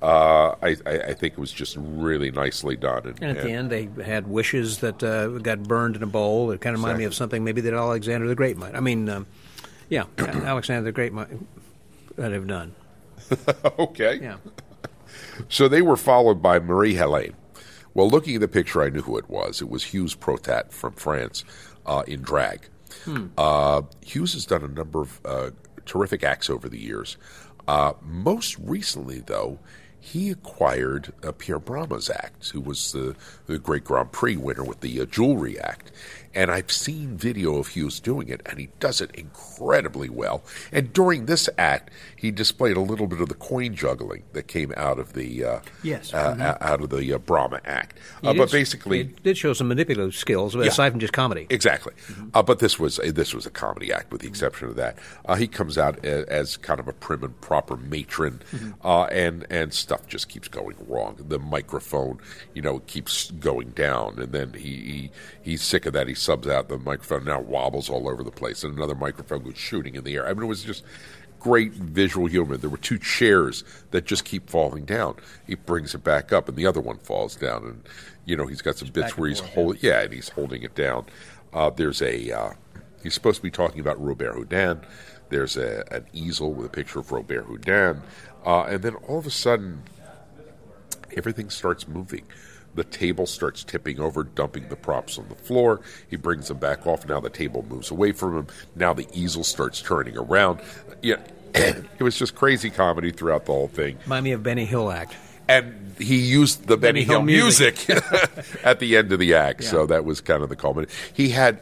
Uh, I, I, I think it was just really nicely done. And, And at the and- end, they had wishes that uh, got burned in a bowl. It kind of reminded me of Exactly. something maybe that Alexander the Great might. I mean, um, yeah, Alexander the Great might might have done. Okay. Yeah. So they were followed by Marie Helene. Well, looking at the picture, I knew who it was. It was Hughes Protat from France uh, in drag. Hmm. Uh, Hughes has done a number of uh, terrific acts over the years. Uh, most recently, though, he acquired uh, Pierre Brama's act, who was the, the great Grand Prix winner with the uh, jewelry act. And I've seen video of Hughes doing it, and he does it incredibly well. And during this act, he displayed a little bit of the coin juggling that came out of the uh, Yes. uh, Mhm. out of the uh, Brahma act. He Uh, did- but basically, he did show some manipulative skills, Yeah. aside from just comedy. exactly. Uh, but this was uh, this was a comedy act, with the exception of that. Uh, he comes out as, as kind of a prim and proper matron, uh, and and stuff just keeps going wrong. The microphone, you know, keeps going down, and then he, he he's sick of that. He subs out. The microphone now wobbles all over the place, and another microphone goes shooting in the air. I mean, it was just great visual humor. There were two chairs that just keep falling down. He brings it back up, and the other one falls down, and you know he's got some bits back where and he's forth, holding, yeah, and he's holding it down. Uh, there's a uh, he's supposed to be talking about Robert Houdin. There's a, an easel with a picture of Robert Houdin, uh, and then all of a sudden, everything starts moving. The table starts tipping over, dumping the props on the floor. He brings them back off. Now the table moves away from him. Now the easel starts turning around. Yeah, it was just crazy comedy throughout the whole thing. Remind me of Benny Hill act. And he used the Benny, Benny Hill Hill music, at the end of the act, Yeah. so that was kind of the culmination. He had,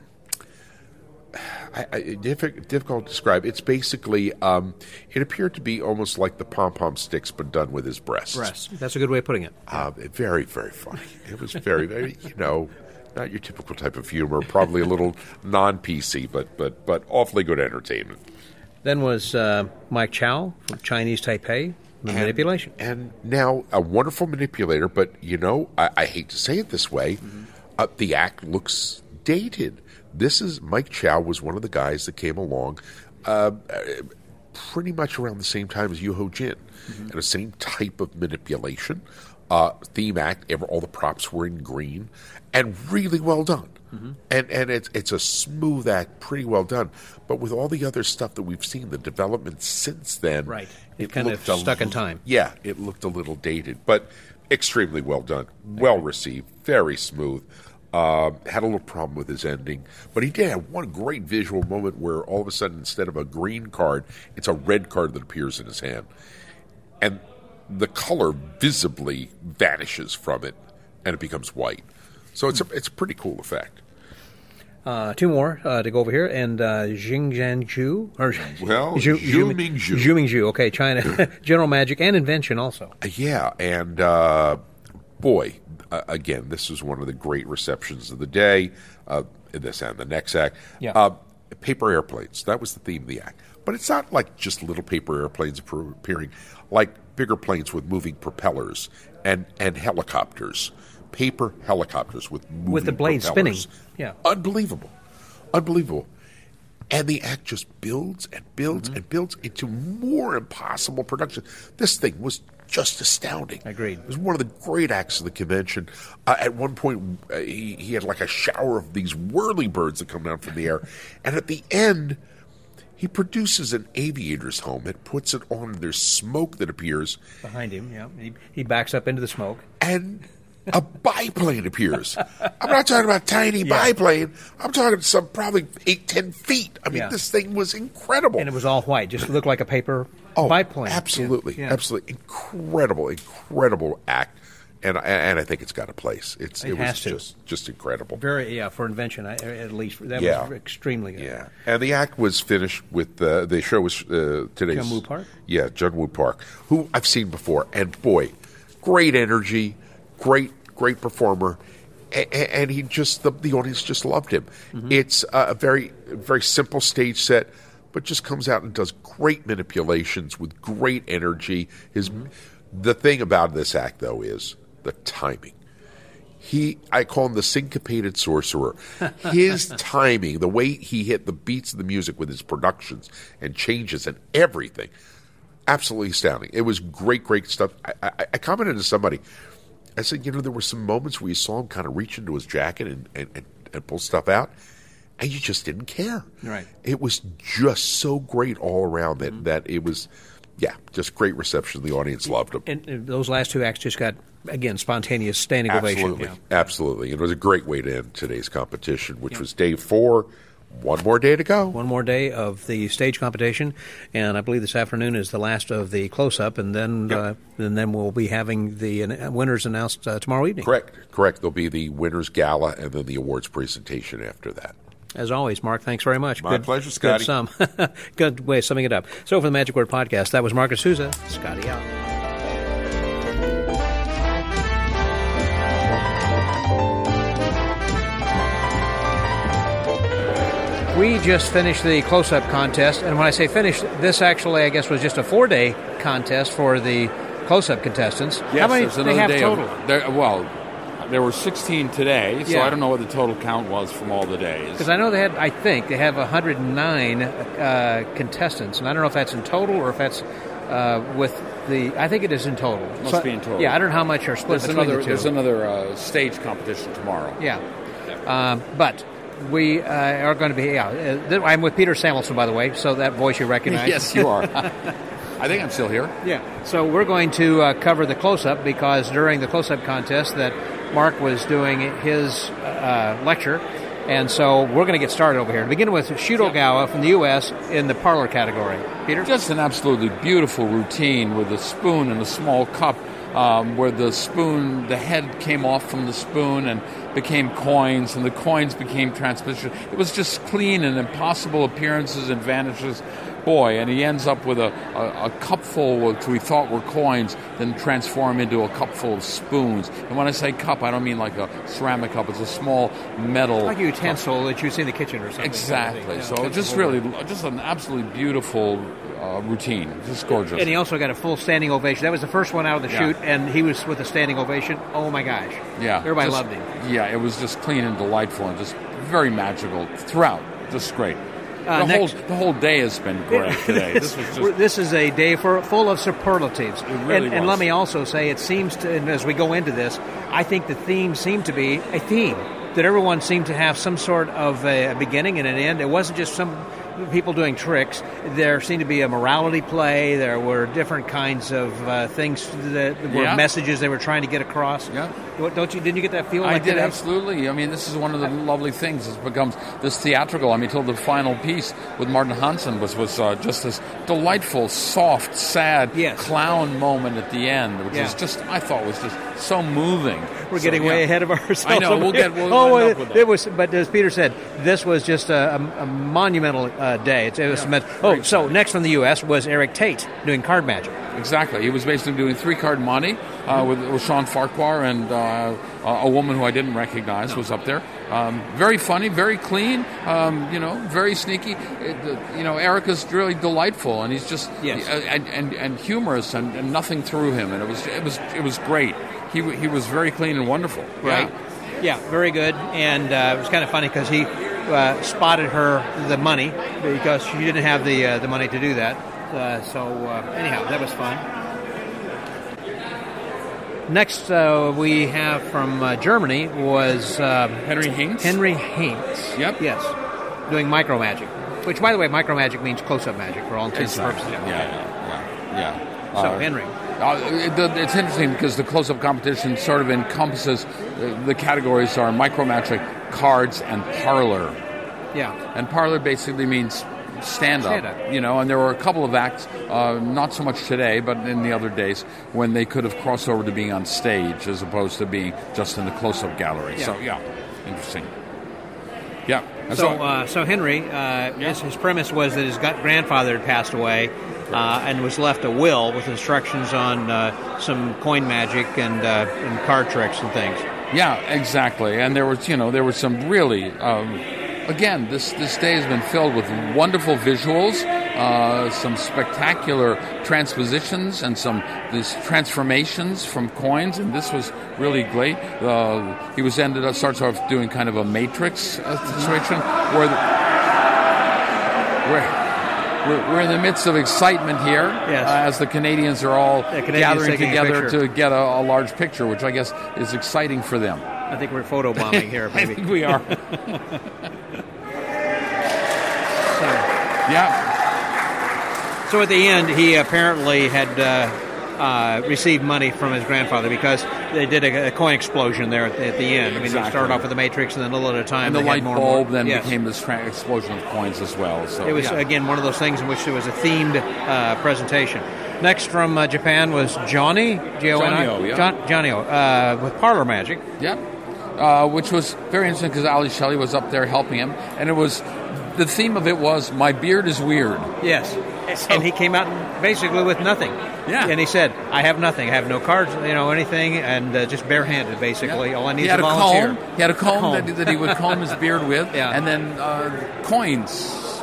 I, I, difficult, difficult to describe. It's basically, um, it appeared to be almost like the pom-pom sticks, but done with his breasts. Breast. That's a good way of putting it. Uh, very, very funny. It was very, very, you know, not your typical type of humor, probably a little non-P C, but, but, but awfully good entertainment. Then was uh, Mike Chow from Chinese Taipei, the manipulation. And now, a wonderful manipulator, but, you know, I, I hate to say it this way, Mm-hmm. uh, the act looks dated. This is, Mike Chow was one of the guys that came along uh, pretty much around the same time as Yu Ho Jin, Mm-hmm. and the same type of manipulation. Uh, theme act, ever, all the props were in green, and really well done. Mm-hmm. And and it's it's a smooth act, pretty well done. But with all the other stuff that we've seen, the development since then, Right. It kind of looked a stuck in l- time. Yeah, it looked a little dated, but extremely well done, well received, very smooth. Uh, had a little problem with his ending, but he did have one great visual moment where all of a sudden, instead of a green card, it's a red card that appears in his hand, and the color visibly vanishes from it, and it becomes white. So it's a it's a pretty cool effect. Uh, two more uh, to go over here, and uh, Jing Zhanzhu, or Well, Zhu- Zhu Zhu- Mingzhu. Zhu Mingzhu, okay, China, General Magic and Invention also. Yeah, and uh, boy, uh, again, this was one of the great receptions of the day. Uh, this and the next act, Yeah. uh, paper airplanes. That was the theme of the act, but it's not like just little paper airplanes appearing, like bigger planes with moving propellers and and helicopters, paper helicopters with moving With the blade propellers. spinning. Yeah. Unbelievable, unbelievable. And the act just builds and builds Mm-hmm. and builds into more impossible production. This thing was just astounding. Agreed. It was one of the great acts of the convention. Uh, at one point, uh, he, he had like a shower of these whirlybirds that come down from the air. And at the end, he produces an aviator's helmet, puts it on, and there's smoke that appears, Behind him, yeah. He, he backs up into the smoke. and a biplane appears. I'm not talking about a tiny biplane. I'm talking some probably eight, ten feet. I mean, Yeah. this thing was incredible. And it was all white, just looked like a paper Oh, biplane. absolutely, Yeah. absolutely, incredible, incredible act, and and I think it's got a place. It's It it, was has to. just just incredible. Very, yeah, for Invention, I- at least. That Yeah. was extremely good. Yeah, and the act was finished with uh, the show was uh, today's Jung-Woo Park? Yeah, Jung-Woo Park, who I've seen before, and boy, great energy, great great performer. A- And he just the, the audience just loved him. Mm-hmm. It's a very very simple stage set, but just comes out and does great manipulations with great energy. His the thing about this act though is the timing. He I call him the syncopated sorcerer. His timing, the way he hit the beats of the music with his productions and changes and everything. absolutely astounding. It was great, great stuff. I, I, I commented to somebody. I said, you know, there were some moments where you saw him kind of reach into his jacket and, and, and, and pull stuff out, and you just didn't care. Right. It was just so great all around that, mm-hmm. that it was, yeah, just great reception. The audience loved him. And, and those last two acts just got, again, spontaneous standing Absolutely. ovation. Yeah. Absolutely. It was a great way to end today's competition, which yeah. was day four. One more day to go. One more day of the stage competition, and I believe this afternoon is the last of the close-up, and then yep. uh, and then we'll be having the uh, winners announced uh, tomorrow evening. Correct, correct. There'll be the winners gala and then the awards presentation after that. As always, Mark, thanks very much. My good, pleasure, Scotty. Good sum. Good way of summing it up. So for the Magic Word Podcast, that was Marcus Souza. Scotty out. We just finished the close-up contest, and when I say finished, this actually, I guess, was just a four-day contest for the close-up contestants. Yes, How many there's do another they have day total? Of, there, well, there were sixteen today, so yeah. I don't know what the total count was from all the days. Because I know they had, I think, they have one hundred nine uh, contestants, and I don't know if that's in total or if that's uh, with the, I think it is in total. Must so, be in total. Yeah, I don't know how much are split there's between another, the two. There's another uh, stage competition tomorrow. Yeah. Um, but... We uh, are going to be, yeah, uh, I'm with Peter Samuelson, by the way, so that voice you recognize. Yes, you are. I think I'm still here. Yeah. So we're going to uh, cover the close-up because during the close-up contest that Mark was doing his uh, lecture, and so we're going to get started over here. To begin with, Shudo Gawa from the U S in the parlor category. Peter? Just an absolutely beautiful routine with a spoon and a small cup. Um, where the spoon, the head came off from the spoon and became coins, and the coins became transmission. It was just clean and impossible appearances and vanishes. Boy, and he ends up with a, a, a cup full, which we thought were coins, then transform into a cup full of spoons. And when I say cup, I don't mean like a ceramic cup. It's a small metal like a utensil cup that you see in the kitchen or something. Exactly. Yeah, so just really, just an absolutely beautiful uh, routine. Just gorgeous. And he also got a full standing ovation. That was the first one out of the yeah. chute, and he was with a standing ovation. Oh, my gosh. Yeah. Everybody just, loved him. Yeah, it was just clean and delightful and just very magical throughout. Just great. Uh, the, next, whole, the whole day has been great today. this, this, was just, this is a day for, full of superlatives. It really and, and was. let me also say, it seems to, and as we go into this, I think the theme seemed to be a theme, that everyone seemed to have some sort of a beginning and an end. It wasn't just some people doing tricks. There seemed to be a morality play. There were different kinds of uh, things that were yeah. messages they were trying to get across. Yeah. Don't you? Didn't you get that feeling? I like did, today? absolutely. I mean, this is one of the lovely things. It becomes this theatrical. I mean, till the final piece with Martin Hansen was was uh, just this delightful, soft, sad yes. clown moment at the end, which yeah. was just, I thought, was just so moving. We're so, getting yeah. way ahead of ourselves. I know. We'll get. We'll oh, end it, up with that. it was. But as Peter said, this was just a, a, a monumental uh, day. It, it was. Yeah. Meant, oh, so next from the U S was Eric Tate doing card magic. Exactly. He was basically doing three-card monte uh, with, with Sean Farquhar and uh, a woman who I didn't recognize no. was up there. Um, very funny, very clean, um, you know, very sneaky. It, the, you know, Eric is really delightful, and he's just yes. uh, and, and, and humorous, and, and nothing through him. And it was it was it was great. He he was very clean and wonderful. Right. Yeah, yeah very good. And uh, it was kind of funny because he uh, spotted her the money because she didn't have the uh, the money to do that. Uh, so uh, anyhow, that was fun. Next, uh, we have from uh, Germany was uh, Henry Haynes. Henry Haynes. Yep. Yes, doing micro magic. Which, by the way, micro magic means close-up magic for all intents and exactly. purposes. Yeah, yeah, yeah. yeah. So uh, Henry. Uh, it, it's interesting because the close-up competition sort of encompasses uh, the categories are micro magic, cards, and parlor. Yeah. And parlor basically means stand up, stand up, you know, and there were a couple of acts, uh, not so much today, but in the other days, when they could have crossed over to being on stage as opposed to being just in the close-up gallery. Yeah. So, yeah, interesting. Yeah. So, so, uh, so Henry, uh, yeah. his, his premise was that his grandfather had passed away uh, and was left a will with instructions on uh, some coin magic and, uh, and card tricks and things. Yeah, exactly. And there was, you know, there were some really... Um, Again, this, this day has been filled with wonderful visuals, uh, some spectacular transpositions, and some these transformations from coins. And this was really great. Uh, he was ended up starts off doing kind of a matrix uh, situation where, the, where we're, we're in the midst of excitement here Yes. uh, as the Canadians are all Yeah, Canadians gathering taking a together picture. to get a, a large picture, which I guess is exciting for them. I think we're photobombing here, I maybe. think we are. So, Yeah. so at the end, he apparently had uh, uh, received money from his grandfather because they did a, a coin explosion there at the, at the end. I mean, Exactly. they started off with the Matrix, and then a little at a time, And the they had light more and more. bulb then Yes. became this tra- explosion of coins as well. So It was, yeah. again, one of those things in which there was a themed uh, presentation. Next from uh, Japan was Johnny, J O N I? Johnny-O, yeah. John, Johnny-O, uh, with Parlor Magic. Yeah, uh, which was very interesting because Ali Shelley was up there helping him, and it was the theme of it was "My beard is weird." Yes. And he came out basically with nothing. Yeah. And he said, I have nothing. I have no cards, you know, anything, and uh, just barehanded, basically. Yeah. All I need he is had a a volunteer. comb. He had a comb, comb. That, that he would comb his beard with, Yeah. and then uh, coins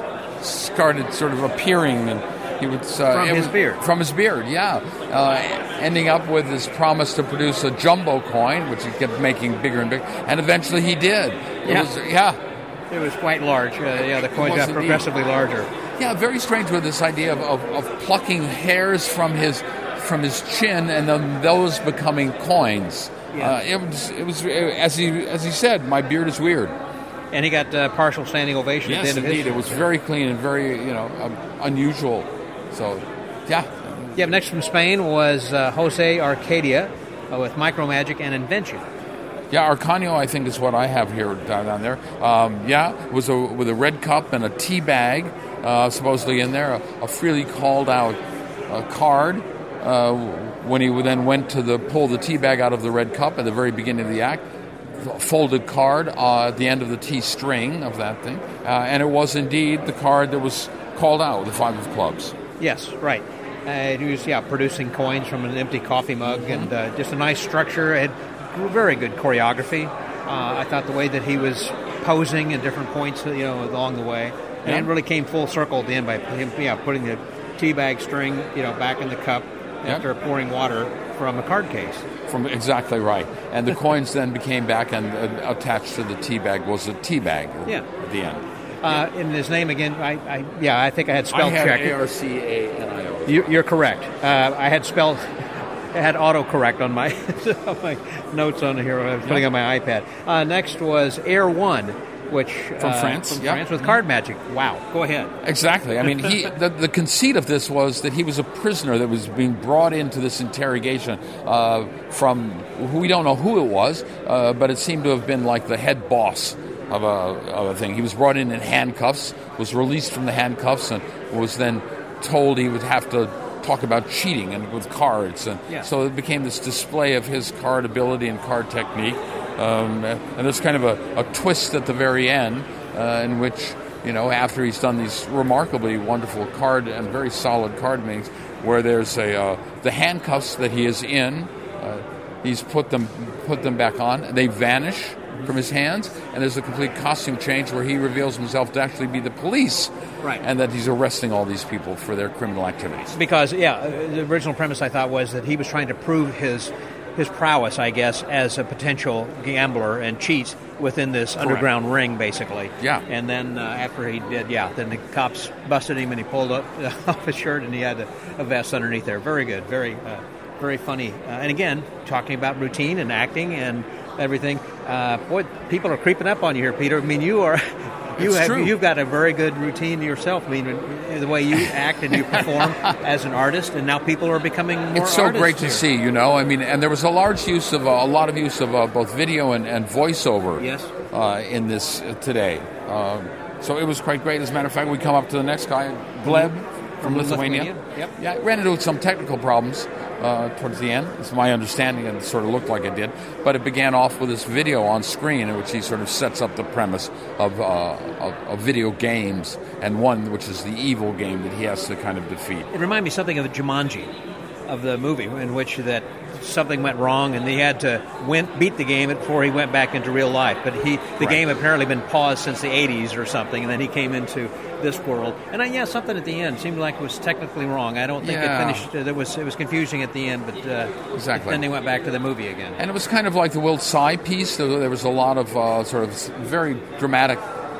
started sort of appearing, and he would uh, From it his was- beard. From his beard, yeah. Uh, ending up with his promise to produce a jumbo coin, which he kept making bigger and bigger, and eventually he did. It Yeah. was, yeah. It was quite large. Uh, yeah, the coin was got indeed. progressively larger. Yeah, very strange with this idea of, of, of plucking hairs from his from his chin and then those becoming coins. Yeah. Uh, it was it was as he as he said, my beard is weird. And he got uh, partial standing ovation at the Yes, end indeed, of his. it was very clean and very you know um, unusual. So, yeah, Yeah, next from Spain was uh, Jose Arcadia uh, with Micromagic and Invention. yeah. Arcanio, I think, is what I have here down, down there. Um, yeah, it was a with a red cup and a tea bag, uh, supposedly in there, a, a freely called out uh, card. Uh, when he then went to the pull the tea bag out of the red cup at the very beginning of the act, folded card uh, at the end of the tea string of that thing, uh, and it was indeed the card that was called out, the five of clubs. Yes, right. Uh, he was, yeah, producing coins from an empty coffee mug, and uh, just a nice structure. It had very good choreography. Uh, I thought the way that he was posing at different points, you know, along the way, and Yeah. it really came full circle at the end by him, yeah, putting the tea bag string, you know, back in the cup Yeah. after pouring water from a card case. From exactly right, and the coins then became back and uh, attached to the tea bag was a tea bag. Yeah. At the end. Uh, in his name again, I, I yeah, I think I had I spell had check. A R C A N I O. You, you're correct. Uh, I had spelled, I had autocorrect on my on my notes on here. I was putting on my iPad. Uh, next was Air One, which From uh, France, from yep. France with card magic. Wow, go ahead. Exactly. I mean, he the, the conceit of this was that he was a prisoner that was being brought into this interrogation uh, from who we don't know who it was, uh, but it seemed to have been like the head boss of a, of a thing. He was brought in in handcuffs, was released from the handcuffs, and was then told he would have to talk about cheating and with cards, and Yeah. so it became this display of his card ability and card technique. Um, and there's kind of a, a twist at the very end uh, in which, you know, after he's done these remarkably wonderful card and very solid card makes, where there's a uh, the handcuffs that he is in, uh, he's put them put them back on. They vanish from his hands, and there's a complete costume change where he reveals himself to actually be the police, Right. and that he's arresting all these people for their criminal activities. Because yeah, uh, the original premise I thought was that he was trying to prove his his prowess, I guess, as a potential gambler and cheat within this underground ring, basically. Yeah. And then uh, after he did, yeah, then the cops busted him and he pulled up off his shirt and he had a, a vest underneath there. Very good, very, uh, very funny. Uh, and again, talking about routine and acting and everything. Uh, boy, people are creeping up on you here, Peter. I mean, you are. You It's have true. you've got a very good routine yourself. I mean, the way you act and you perform as an artist, and now people are becoming more It's so artists great to here. see, you know. I mean, and there was a large use of uh, a lot of use of uh, both video and, and voiceover. Yes. Uh, in this uh, today, um, so it was quite great. As a matter of fact, we come up to the next guy, Gleb from, From Lithuania. Lithuania, yep. Yeah, ran into some technical problems uh, towards the end. It's my understanding, and it sort of looked like it did. But it began off with this video on screen in which he sort of sets up the premise of, uh, of, of video games, and one which is the evil game that he has to kind of defeat. It reminded me something of Jumanji, of the movie, in which that something went wrong and he had to win, beat the game before he went back into real life. But he, the Right. game had apparently been paused since the eighties or something, and then he came into this world. And I, yeah, something at the end seemed like it was technically wrong. I don't think Yeah. it finished. Uh, there was it was confusing at the end, but uh, Exactly. then they went back to the movie again. And it was kind of like the Will Tsai piece. There there was a lot of uh, sort of very dramatic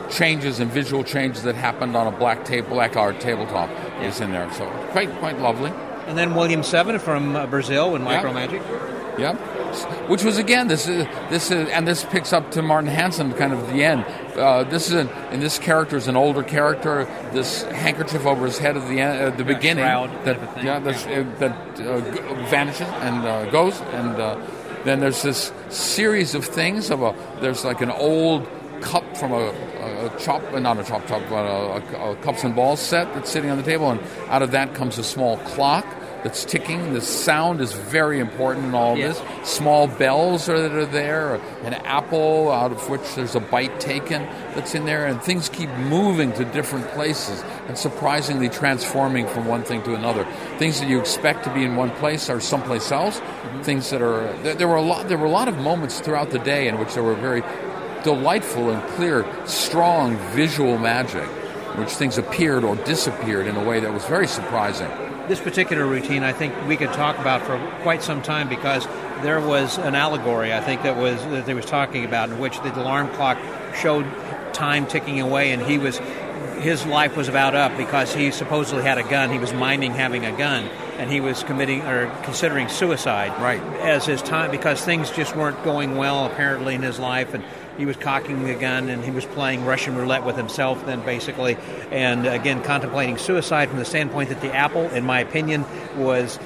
changes and visual changes that happened on a black tape, black art tabletop yeah. is in there. So quite quite lovely. And then William Seven from uh, Brazil with Micro yeah. Magic. Yeah, which was again this is this is and this picks up to Martin Hansen kind of the end. Uh, this is an, and this character is an older character. This handkerchief over his head at the end, at the yeah, beginning shroud that kind of yeah that's, uh, that uh, vanishes and uh, goes, and uh, then there's this series of things of a there's like an old cup from a, a chop not a chop top but a, a, a cups and balls set that's sitting on the table, and out of that comes a small clock that's ticking. The sound is very important in all yes. this. Small bells are that are there, an apple out of which there's a bite taken that's in there, and things keep moving to different places and surprisingly transforming from one thing to another. Things that you expect to be in one place are someplace else. Mm-hmm. Things that are there, there were a lot there were a lot of moments throughout the day in which there were very delightful and clear, strong visual magic, in which things appeared or disappeared in a way that was very surprising. This particular routine, I think we could talk about for quite some time, because there was an allegory, I think, that was that they was talking about, in which the alarm clock showed time ticking away, and he was his life was about up because he supposedly had a gun. He was minding having a gun, and he was committing or considering suicide right. as his time, because things just weren't going well apparently in his life, and he was cocking the gun, and he was playing Russian roulette with himself then, basically, and again, contemplating suicide from the standpoint that the apple, in my opinion, was,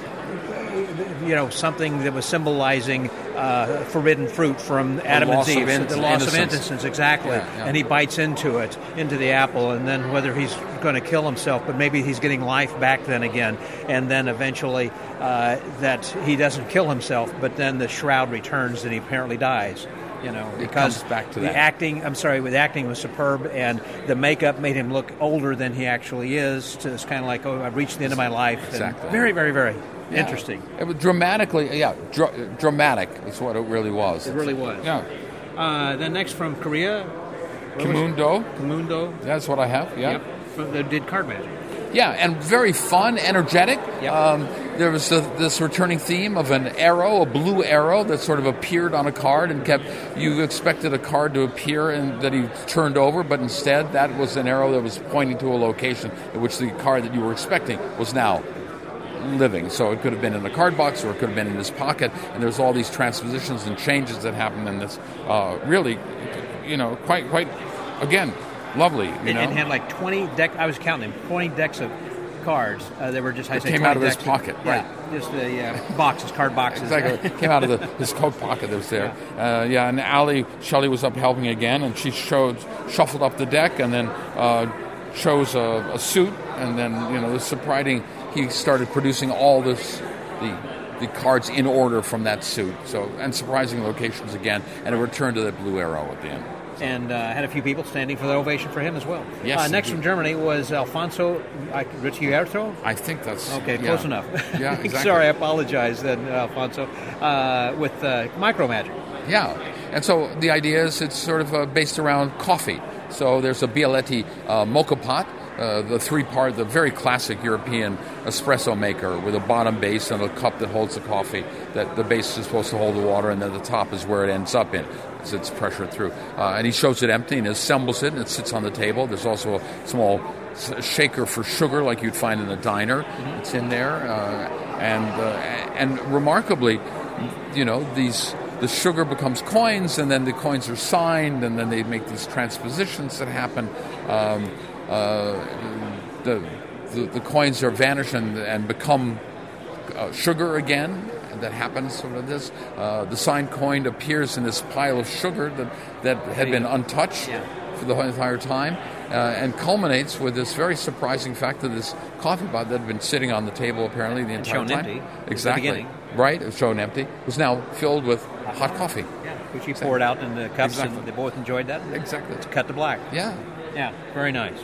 you know, something that was symbolizing uh, forbidden fruit from Adam and Eve. In- the loss innocence. of innocence, exactly. Yeah, yeah. And he bites into it, into the apple, and then whether he's going to kill himself, but maybe he's getting life back then again, and then eventually uh, that he doesn't kill himself, but then the shroud returns and he apparently dies. You know, because it comes back to the that. acting, I'm sorry, the acting was superb, and the makeup made him look older than he actually is. To, it's kind of like, oh, I've reached the end of my life. Exactly. And very, very, very yeah. interesting. It was dramatically, yeah, dr- dramatic is what it really was. It really was. Yeah. Uh, then next from Korea, Kimundo. Kimundo. That's what I have. Yeah. Yep. From, they did card magic. Yeah, and very fun, energetic. Yep. Um, there was a, this returning theme of an arrow, a blue arrow that sort of appeared on a card and kept. You expected a card to appear and that he turned over, but instead that was an arrow that was pointing to a location at which the card that you were expecting was now living. So it could have been in a card box, or it could have been in his pocket. And there's all these transpositions and changes that happen in this. Uh, really, you know, quite, quite, again, lovely. You and, know? and had like twenty deck. I was counting them, twenty decks of cards. Uh, they were just I it say came out of his decks pocket, of, right? Yeah, just the uh, boxes, card boxes. Exactly, it came out of the, his coat pocket that was there. Yeah, uh, yeah and Ali Shelley was up helping again, and she showed shuffled up the deck, and then uh, chose a, a suit, and then you know, the surprising. He started producing all this the. the cards in order from that suit. So, and surprising locations again, and a return to that blue arrow at the end. And uh, had a few people standing for the ovation for him as well. Yes. Uh, next from Germany was Alfonso Ricciardo. I think that's okay. Yeah. Close enough. Yeah, exactly. Sorry, I apologize, then, Alfonso. Uh, with uh, Micro Magic. Yeah, and so the idea is it's sort of uh, based around coffee. So there's a Bialetti uh, mocha pot. Uh, the three-part, the very classic European espresso maker with a bottom base and a cup that holds the coffee. That the base is supposed to hold the water, and then the top is where it ends up in, as it's pressured through. Uh, and he shows it empty and assembles it, and it sits on the table. There's also a small shaker for sugar, like you'd find in a diner. Mm-hmm. It's in there, uh, and uh, and remarkably, you know, these. The sugar becomes coins, and then the coins are signed, and then they make these transpositions that happen. Um, uh, the, the the coins are vanish and, and become uh, sugar again. That happens sort of this. Uh, the signed coin appears in this pile of sugar that, that had been untouched yeah. for the entire time, uh, and culminates with this very surprising fact that this coffee pot that had been sitting on the table apparently the entire shown time. Empty Exactly. Right, it was shown empty. Was now filled with hot coffee. Yeah, which he exactly. poured out in the cups, exactly. and they both enjoyed that. Exactly. To cut to black. Yeah. Yeah, very nice.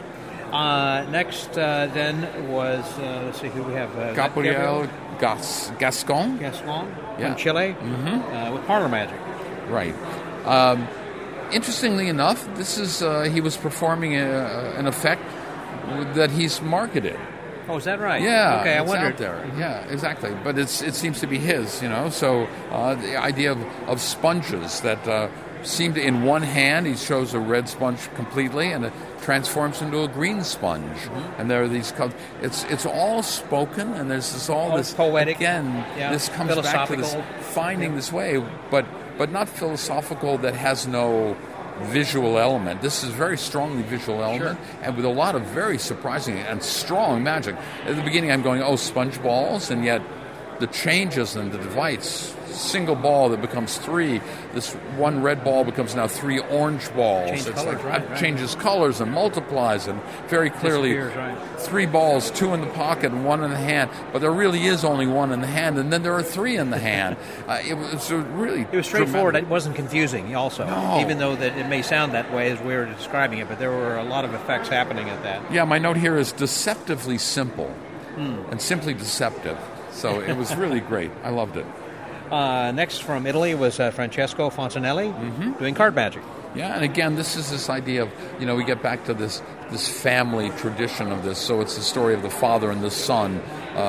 Uh, next, uh, then, was, uh, let's see who we have. Uh, Gabriel Gas- Gascon. Gascon yeah. from Chile, mm-hmm. uh, with Parlor Magic. Right. Um, interestingly enough, this is uh, he was performing a, an effect that he's marketed. Oh, is that right? Yeah. Okay, I it's wondered. Out there. Mm-hmm. Yeah, exactly. But it's it seems to be his, you know. So uh, the idea of, of sponges that uh, seemed to, in one hand, he shows a red sponge completely, and it transforms into a green sponge. Mm-hmm. And there are these colors. It's it's all spoken, and there's this all, all this poetic. Again, yeah. this comes back to this finding yeah. this way, but but not philosophical that has no visual element. This is very strongly visual element, sure. and with a lot of very surprising and strong magic. At the beginning, I'm going, oh, sponge balls, and yet the changes and the divides. Single ball that becomes three. This one red ball becomes now three orange balls. Change it's colors, like right, right. changes colors and multiplies, and very clearly right. three balls, two in the pocket and one in the hand. But there really is only one in the hand, and then there are three in the hand. Uh, it was really it was straightforward. dramatic. It wasn't confusing. Also, no. even though that it may sound that way as we were describing it, but there were a lot of effects happening at that. Yeah, my note here is deceptively simple, mm. and simply deceptive. So it was really great. I loved it. Uh, next from Italy was uh, Francesco Fontanelli mm-hmm. doing card magic. Yeah, and again, this is this idea of, you know, we get back to this this family tradition of this. So it's the story of the father and the son,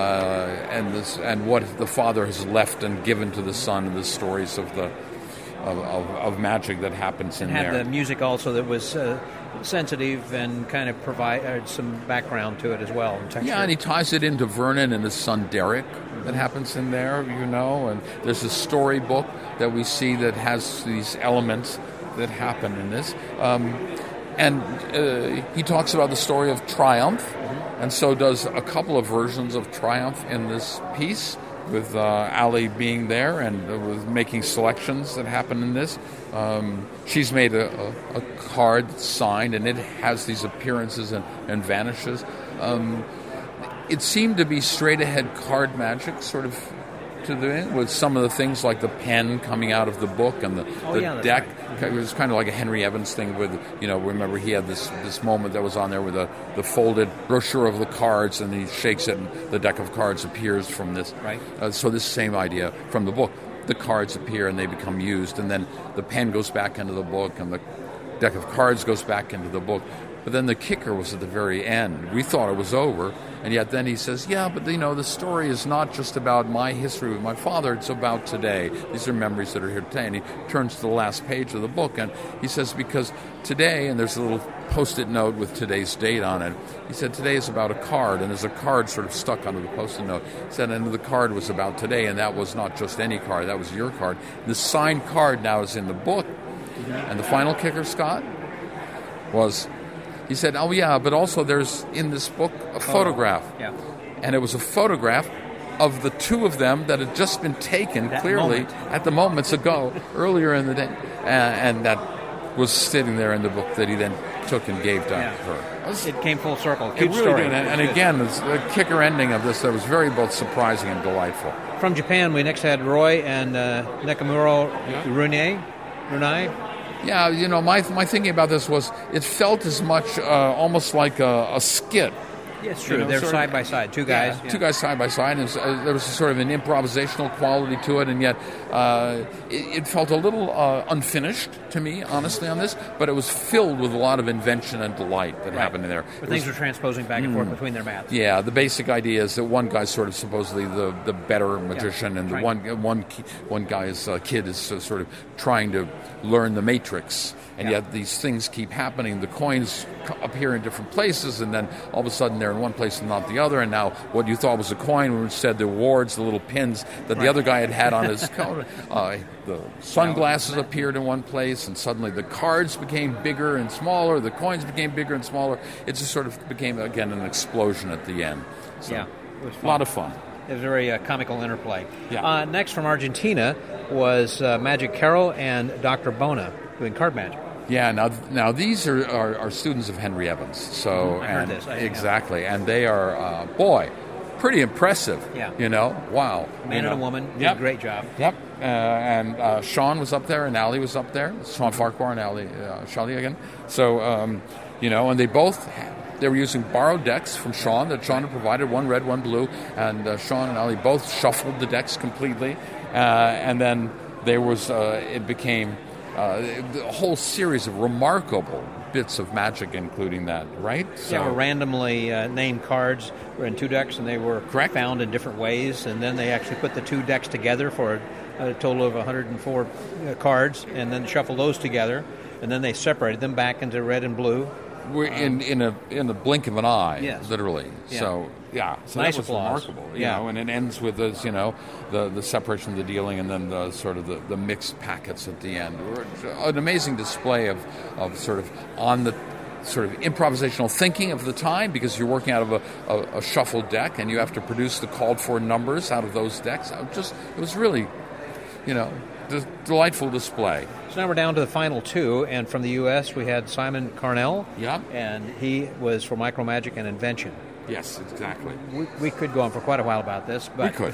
uh, and this and what the father has left and given to the son, and the stories of the of, of, of magic that happens in and had there. The music also that was uh, sensitive and kind of provide uh, some background to it as well. And yeah, and he ties it into Vernon and his son Derek. That happens in there, you know, and there's a storybook that we see that has these elements that happen in this. Um, and uh, he talks about the story of Triumph, mm-hmm. and so does a couple of versions of Triumph in this piece, with uh, Ali being there and uh, with making selections that happen in this. Um, she's made a, a, a card signed, and it has these appearances and, and vanishes. Um, It seemed to be straight-ahead card magic, sort of, to the end, with some of the things like the pen coming out of the book and the, oh, the yeah, deck. Right. It was kind of like a Henry Evans thing with, you know, remember he had this, this moment that was on there with the, the folded brochure of the cards, and he shakes it, and the deck of cards appears from this. Right. Uh, so this same idea from the book. The cards appear and they become used, and then the pen goes back into the book, and the deck of cards goes back into the book. But then the kicker was at the very end. We thought it was over, and yet then he says, yeah, but, you know, the story is not just about my history with my father, it's about today. These are memories that are here today. And he turns to the last page of the book, and he says, because today, and there's a little Post-it note with today's date on it, he said, today is about a card, and there's a card sort of stuck under the Post-it note. He said, and the card was about today, and that was not just any card, that was your card. The signed card now is in the book. And the final kicker, Scott, was... He said, oh, yeah, but also there's in this book a photograph. Oh, yeah. And it was a photograph of the two of them that had just been taken that clearly moment. at the moments ago, earlier in the day. Uh, and that was sitting there in the book that he then took and gave to yeah. her. It, it came full circle. It Cute really story. did. And, and again, it's the kicker ending of this that was very both surprising and delightful. From Japan, we next had Roy and uh, Nakamura yeah. Runei. Runai. Yeah, you know, my my thinking about this was it felt as much uh, almost like a, a skit. Yeah, it's true. You know, They're sort side of, by side, two guys. Yeah, yeah. Two guys side by side, and uh, there was a sort of an improvisational quality to it, and yet uh, it, it felt a little uh, unfinished to me, honestly, on this, but it was filled with a lot of invention and delight that right. happened in there. But it things was, were transposing back and mm, forth between their mats. Yeah, the basic idea is that one guy's sort of supposedly the, the better magician, yeah, and the right. one one one guy's uh, kid is uh, sort of trying to learn the matrix. And yeah. yet these things keep happening. The coins appear in different places, and then all of a sudden they're in one place and not the other. And now what you thought was a coin were instead the awards, the little pins that right. the other guy had had on his coat. Uh, the sunglasses appeared in one place, and suddenly the cards became bigger and smaller. The coins became bigger and smaller. It just sort of became, again, an explosion at the end. So, yeah, it was fun. A lot of fun. It was a very uh, comical interplay. Yeah. Uh, next from Argentina was uh, Magic Carol and Doctor Bona doing card magic. Yeah, now now these are, are, are students of Henry Evans. So I and heard this. I, exactly, and they are uh, boy, pretty impressive. Yeah, you know, wow. Man you know. and a woman did yep. a great job. Yep, uh, and uh, Sean was up there, and Ali was up there. Sean Farquhar and Ali uh, Shali again. So um, you know, and they both. Had, They were using borrowed decks from Sean that Sean had provided, one red, one blue, and uh, Sean and Ali both shuffled the decks completely, uh, and then there was uh, it became uh, a whole series of remarkable bits of magic, including that, right? So, yeah, were randomly uh, named cards. Were in two decks, and they were Correct. found in different ways. And then they actually put the two decks together for a, a total of one hundred four uh, cards, and then shuffled those together. And then they separated them back into red and blue. We're in, in a in a blink of an eye, Yes. literally. Yeah. So yeah, so Nice that was applause. remarkable. You Yeah. know, and it ends with this, you know, the, the separation of the dealing, and then the sort of the, the mixed packets at the end. An amazing display of, of sort of on the sort of improvisational thinking of the time, because you're working out of a, a, a shuffled deck, and you have to produce the called for numbers out of those decks. I just it was really, you know, d- delightful display. So now we're down to the final two, and from the U S we had Simon Carnell. Yeah. And he was for Micro Magic and Invention. Yes, exactly. We, we could go on for quite a while about this, but We could.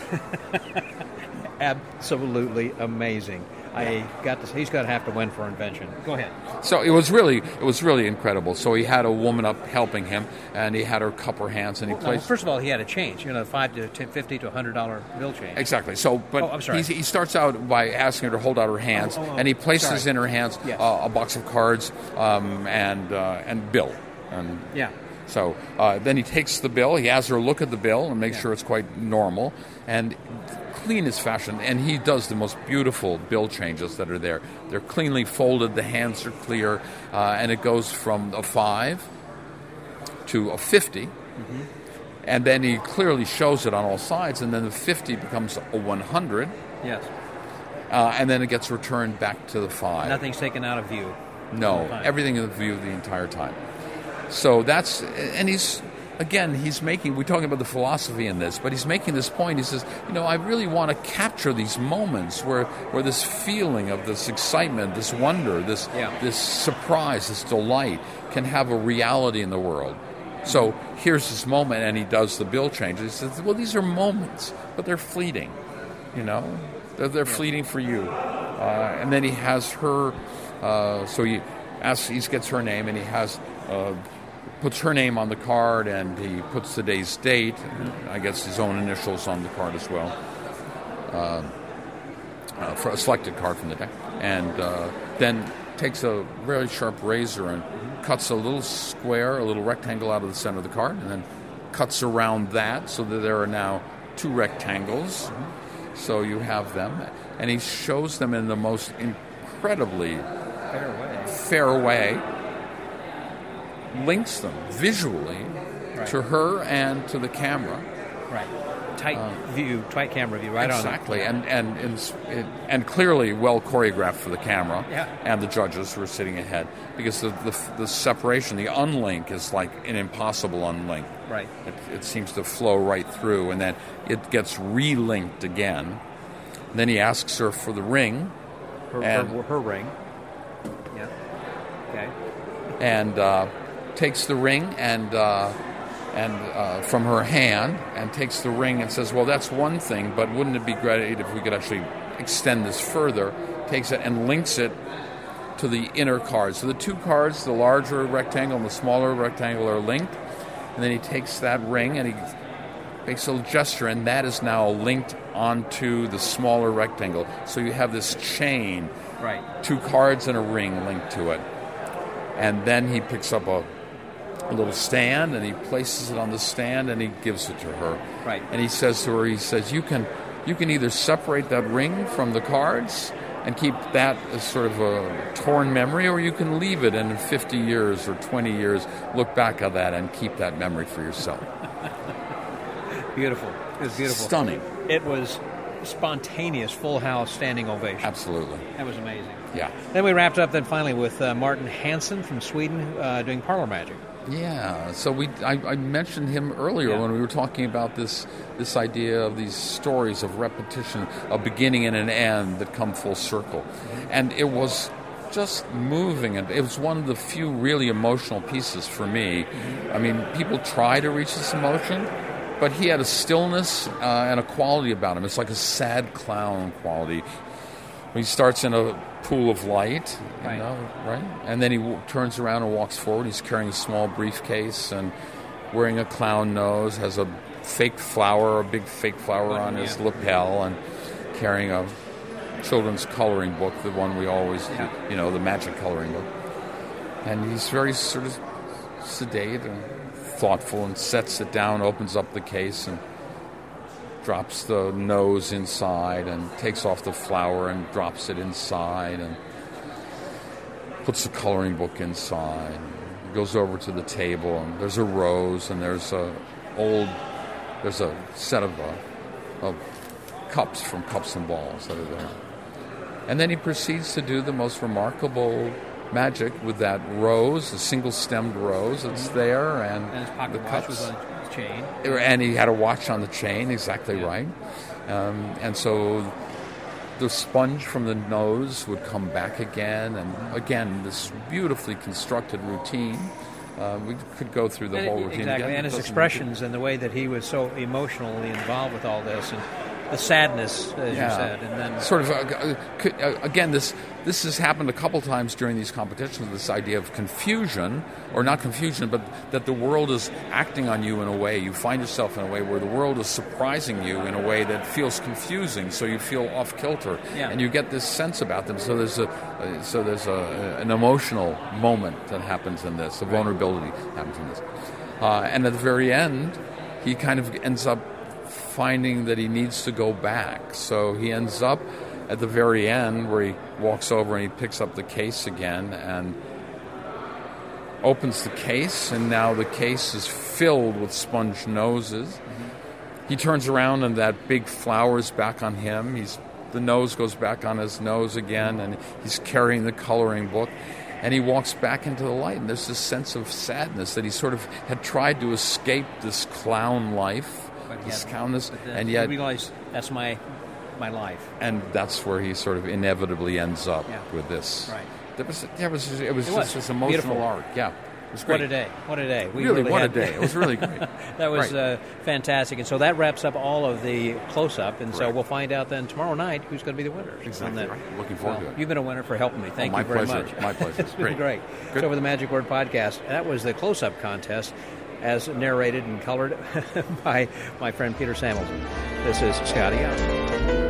absolutely amazing. I got to. He's going to have to win for Invention. Go ahead. So it was really, it was really incredible. So he had a woman up helping him, and he had her cup her hands, and he Well, placed. first of all, he had a change. You know, five to ten, fifty to a hundred dollar bill change. Exactly. So, but Oh, I'm sorry. he's, he starts out by asking her to hold out her hands, Oh, oh, oh, and he places sorry. in her hands Yes. uh, a box of cards um, and uh, and bill. And Yeah. so uh, then he takes the bill. He has her look at the bill and make Yeah. sure it's quite normal and clean as fashion. And he does the most beautiful bill changes that are there. They're cleanly folded. The hands are clear, uh, and it goes from a five to a fifty. Mm-hmm. And then he clearly shows it on all sides, and then the fifty becomes a one hundred, Yes. uh, and then it gets returned back to the five. Nothing's taken out of view. No, Fine. everything in view the entire time. So that's, and he's, again, he's making, we're talking about the philosophy in this, but he's making this point. He says, you know, I really want to capture these moments where, where this feeling of this excitement, this wonder, this, Yeah. this surprise, this delight can have a reality in the world. So here's this moment, and he does the bill change. He says, well, these are moments, but they're fleeting, you know? They're, they're fleeting for you. Uh, and then he has her, uh, so he asks, he gets her name, and he has, uh, puts her name on the card, and he puts today's date, and I guess his own initials on the card as well, uh, uh, for a selected card from the deck. And uh, then takes a very sharp razor and cuts a little square, a little rectangle out of the center of the card, and then cuts around that so that there are now two rectangles. So you have them. And he shows them in the most incredibly Fair way. fair way, links them visually Right. to her and to the camera. Right. Tight view, tight camera view, right Exactly, on. and and and, and clearly well choreographed for the camera Yeah. and the judges who are sitting ahead, because the, the the separation, the unlink, is like an impossible unlink. Right. It, it seems to flow right through, and then it gets relinked again. And then he asks her for the ring, Her, and- her, her ring. Yeah. Okay. and uh, takes the ring and uh, and uh, from her hand, and takes the ring and says, well, that's one thing, but wouldn't it be great if we could actually extend this further? Takes it and links it to the inner cards. So the two cards, the larger rectangle and the smaller rectangle, are linked. And then he takes that ring and he makes a little gesture, and that is now linked onto the smaller rectangle. So you have this chain, Right. two cards and a ring linked to it. And then he picks up a, a little stand, and he places it on the stand, and he gives it to her. Right. And he says to her, he says, you can you can either separate that ring from the cards and keep that as sort of a torn memory, or you can leave it, and in fifty years or twenty years, look back at that and keep that memory for yourself. Beautiful. It was beautiful. Stunning. It was spontaneous, full house, standing ovation. Absolutely. That was amazing. Yeah. Then we wrapped up then finally with uh, Martin Hansen from Sweden uh, doing parlor magic. Yeah, so we I, I mentioned him earlier Yeah. when we were talking about this this idea of these stories of repetition, a beginning and an end that come full circle. Mm-hmm. And it was just moving, and it was one of the few really emotional pieces for me. Mm-hmm. I mean, people try to reach this emotion, but he had a stillness uh, and a quality about him. It's like a sad clown quality. He starts in a pool of light, you Right. know, right? And then he w- turns around and walks forward. He's carrying a small briefcase and wearing a clown nose, has a fake flower, a big fake flower on his Yeah. lapel, and carrying a children's coloring book, the one we always, Yeah. you know, the magic coloring book. And he's very sort of sedate and thoughtful and sets it down, opens up the case and drops the nose inside and takes off the flower and drops it inside and puts the coloring book inside. Goes over to the table and there's a rose and there's a old there's a set of, uh, of cups from Cups and Balls that are there. And then he proceeds to do the most remarkable magic with that rose, the single-stemmed rose that's there, and, and his pocket the watch cups. was on his chain. And he had a watch on the chain, exactly yeah. right. Um, and so the sponge from the nose would come back again, and again, this beautifully constructed routine. Uh, we could go through the and whole it, routine exactly. again. And his expressions and the way that he was so emotionally involved with all this, and the sadness, as yeah. you said, and then sort of uh, uh, again, this this has happened a couple times during these competitions. This idea of confusion, or not confusion, but that the world is acting on you in a way. You find yourself in a way where the world is surprising you in a way that feels confusing, so you feel off kilter, yeah. and you get this sense about them. So there's a uh, so there's a, an emotional moment that happens in this. A vulnerability happens in this, uh, and at the very end, he kind of ends up finding that he needs to go back. So he ends up at the very end where he walks over and he picks up the case again and opens the case, and now the case is filled with sponge noses. Mm-hmm. He turns around and that big flower is back on him. He's the nose goes back on his nose again, and he's carrying the coloring book. And he walks back into the light, and there's this sense of sadness that he sort of had tried to escape this clown life. This countess, and yet I realized that's my my life, and that's where he sort of inevitably ends up yeah. with this. Right. There was, there was, it was it just was. this emotional Beautiful. arc. Yeah, it was great. What a day! What a day! We really, really what had, a day! It was really great. That was right. uh, fantastic, and so that wraps up all of the close-up, and Correct. so we'll find out then tomorrow night who's going to be the winner. Exactly. Right. Looking forward well, to it. You've been a winner for helping me. Thank oh, my you very pleasure. much. My pleasure. It's It's been great. great. Good. So, over the Magic Word podcast, that was the close-up contest, as narrated and colored by my friend Peter Samuelson. This is Scotty Young.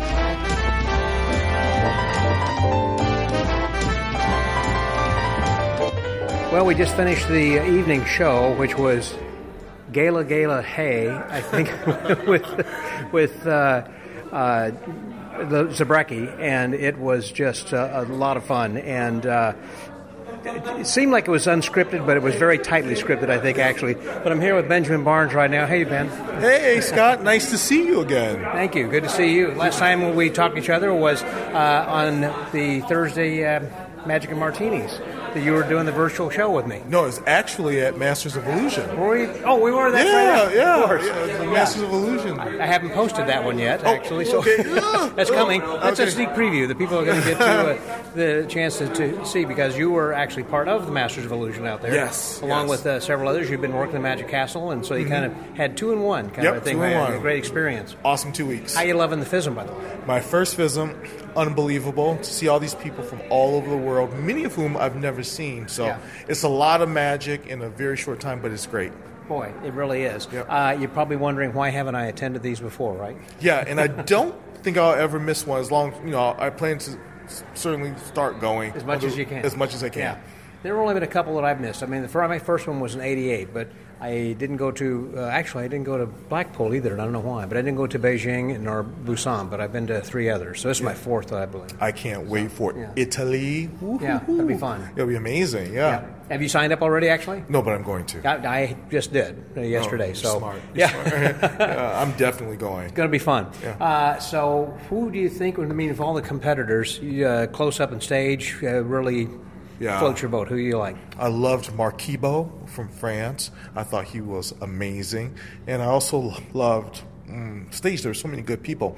Well, we just finished the evening show, which was Gala Gala Hey, I think, with with uh, uh, the Zabrecki, and it was just uh, a lot of fun. And uh, it seemed like it was unscripted, but it was very tightly scripted, I think, actually. But I'm here with Benjamin Barnes right now. Hey, Ben. Hey, Scott. Nice to see you again. Thank you. Good to see you. Last time we talked to each other was uh, on the Thursday uh, Magic and Martinis. That you were doing the virtual show with me. No, it's actually at Masters of Illusion. Were we? Oh, we were that yeah, right? yeah, of course. yeah, the Yeah. Masters of Illusion. I, I haven't posted that one yet, Oh, actually, so okay. that's coming. That's Okay. a sneak preview that people are going to get to uh, the chance to, to see, because you were actually part of the Masters of Illusion out there. Yes, Along yes. with uh, several others. You've been working the Magic Castle, and so you Mm-hmm. kind of had two in one kind Yep, of a thing. two in A one. great experience. Awesome two weeks. How you loving the FISM, by the way? My first V I S M, unbelievable to see all these people from all over the world, many of whom I've never seen. So Yeah. it's a lot of magic in a very short time, but it's great. Boy, it really is. Yep. Uh, you're probably wondering, why haven't I attended these before, right? Yeah, and I don't think I'll ever miss one as long, you know, I plan to s- certainly start going. As much as you can. As much as I can. Yeah. There have only been a couple that I've missed. I mean, the fir- my first one was in eighty-eight, but I didn't go to, uh, actually, I didn't go to Blackpool either, and I don't know why, but I didn't go to Beijing nor Busan, but I've been to three others. So this is my fourth, I believe. I can't wait for it. Yeah. Italy. Yeah, that'd be fun. It'll be amazing, yeah. Yeah. Have you signed up already, actually? No, but I'm going to. I, I just did uh, yesterday. Oh, you're so smart. You're yeah, smart. Yeah, I'm definitely going. It's going to be fun. Yeah. Uh, so, who do you think? I mean, of all the competitors, you, uh, close up and stage, uh, really Yeah. float your boat. Who do you like? I loved Marquibo from France. I thought he was amazing. And I also loved mm, stage. There were so many good people.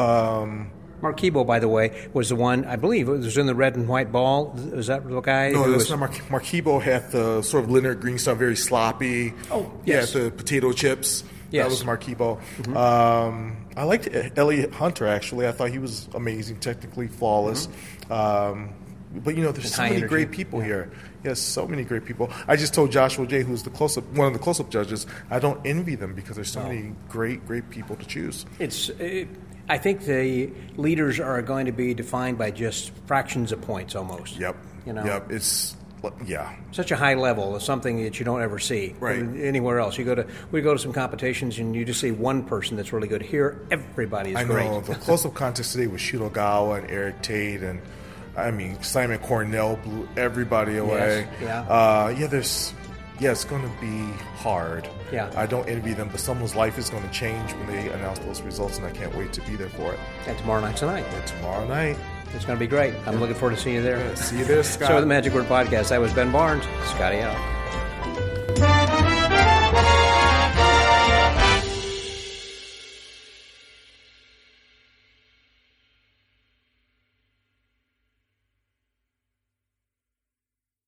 Um, Mark Kebo, by the way, was the one, I believe, it was in the red and white ball. Was that the guy? no, who that's was, not Mark. Marquibo had the sort of Leonard Greenstone, very sloppy. Oh, yeah, yes. the potato chips. Yes. That was Marquibo. Mm-hmm. Um, I liked Elliot Hunter, actually. I thought he was amazing, technically flawless. Mm-hmm. Um, but, you know, there's And so high many energy. great people Yeah. here. Yes, so many great people. I just told Joshua J., who's the close-up, one of the close-up judges, I don't envy them because there's so No. many great, great people to choose. It's. It, I think the leaders are going to be defined by just fractions of points almost. Yep. You know? Yep. It's yeah, such a high level of something that you don't ever see right. anywhere else. You go to we go to some competitions and you just see one person that's really good. Here, everybody is I great. know the close-up contest today was Shuto Gawa and Eric Tate, and I mean Simon Cornell blew everybody away. Yes, yeah, uh, yeah. There's yeah, it's going to be hard. Yeah, I don't envy them, but someone's life is going to change when they announce those results, and I can't wait to be there for it. And tomorrow night's the night. And tomorrow night. It's going to be great. I'm looking forward to seeing you there. Yeah, see you there, Scott. So, the Magic Word Podcast. That was Ben Barnes, Scotty out.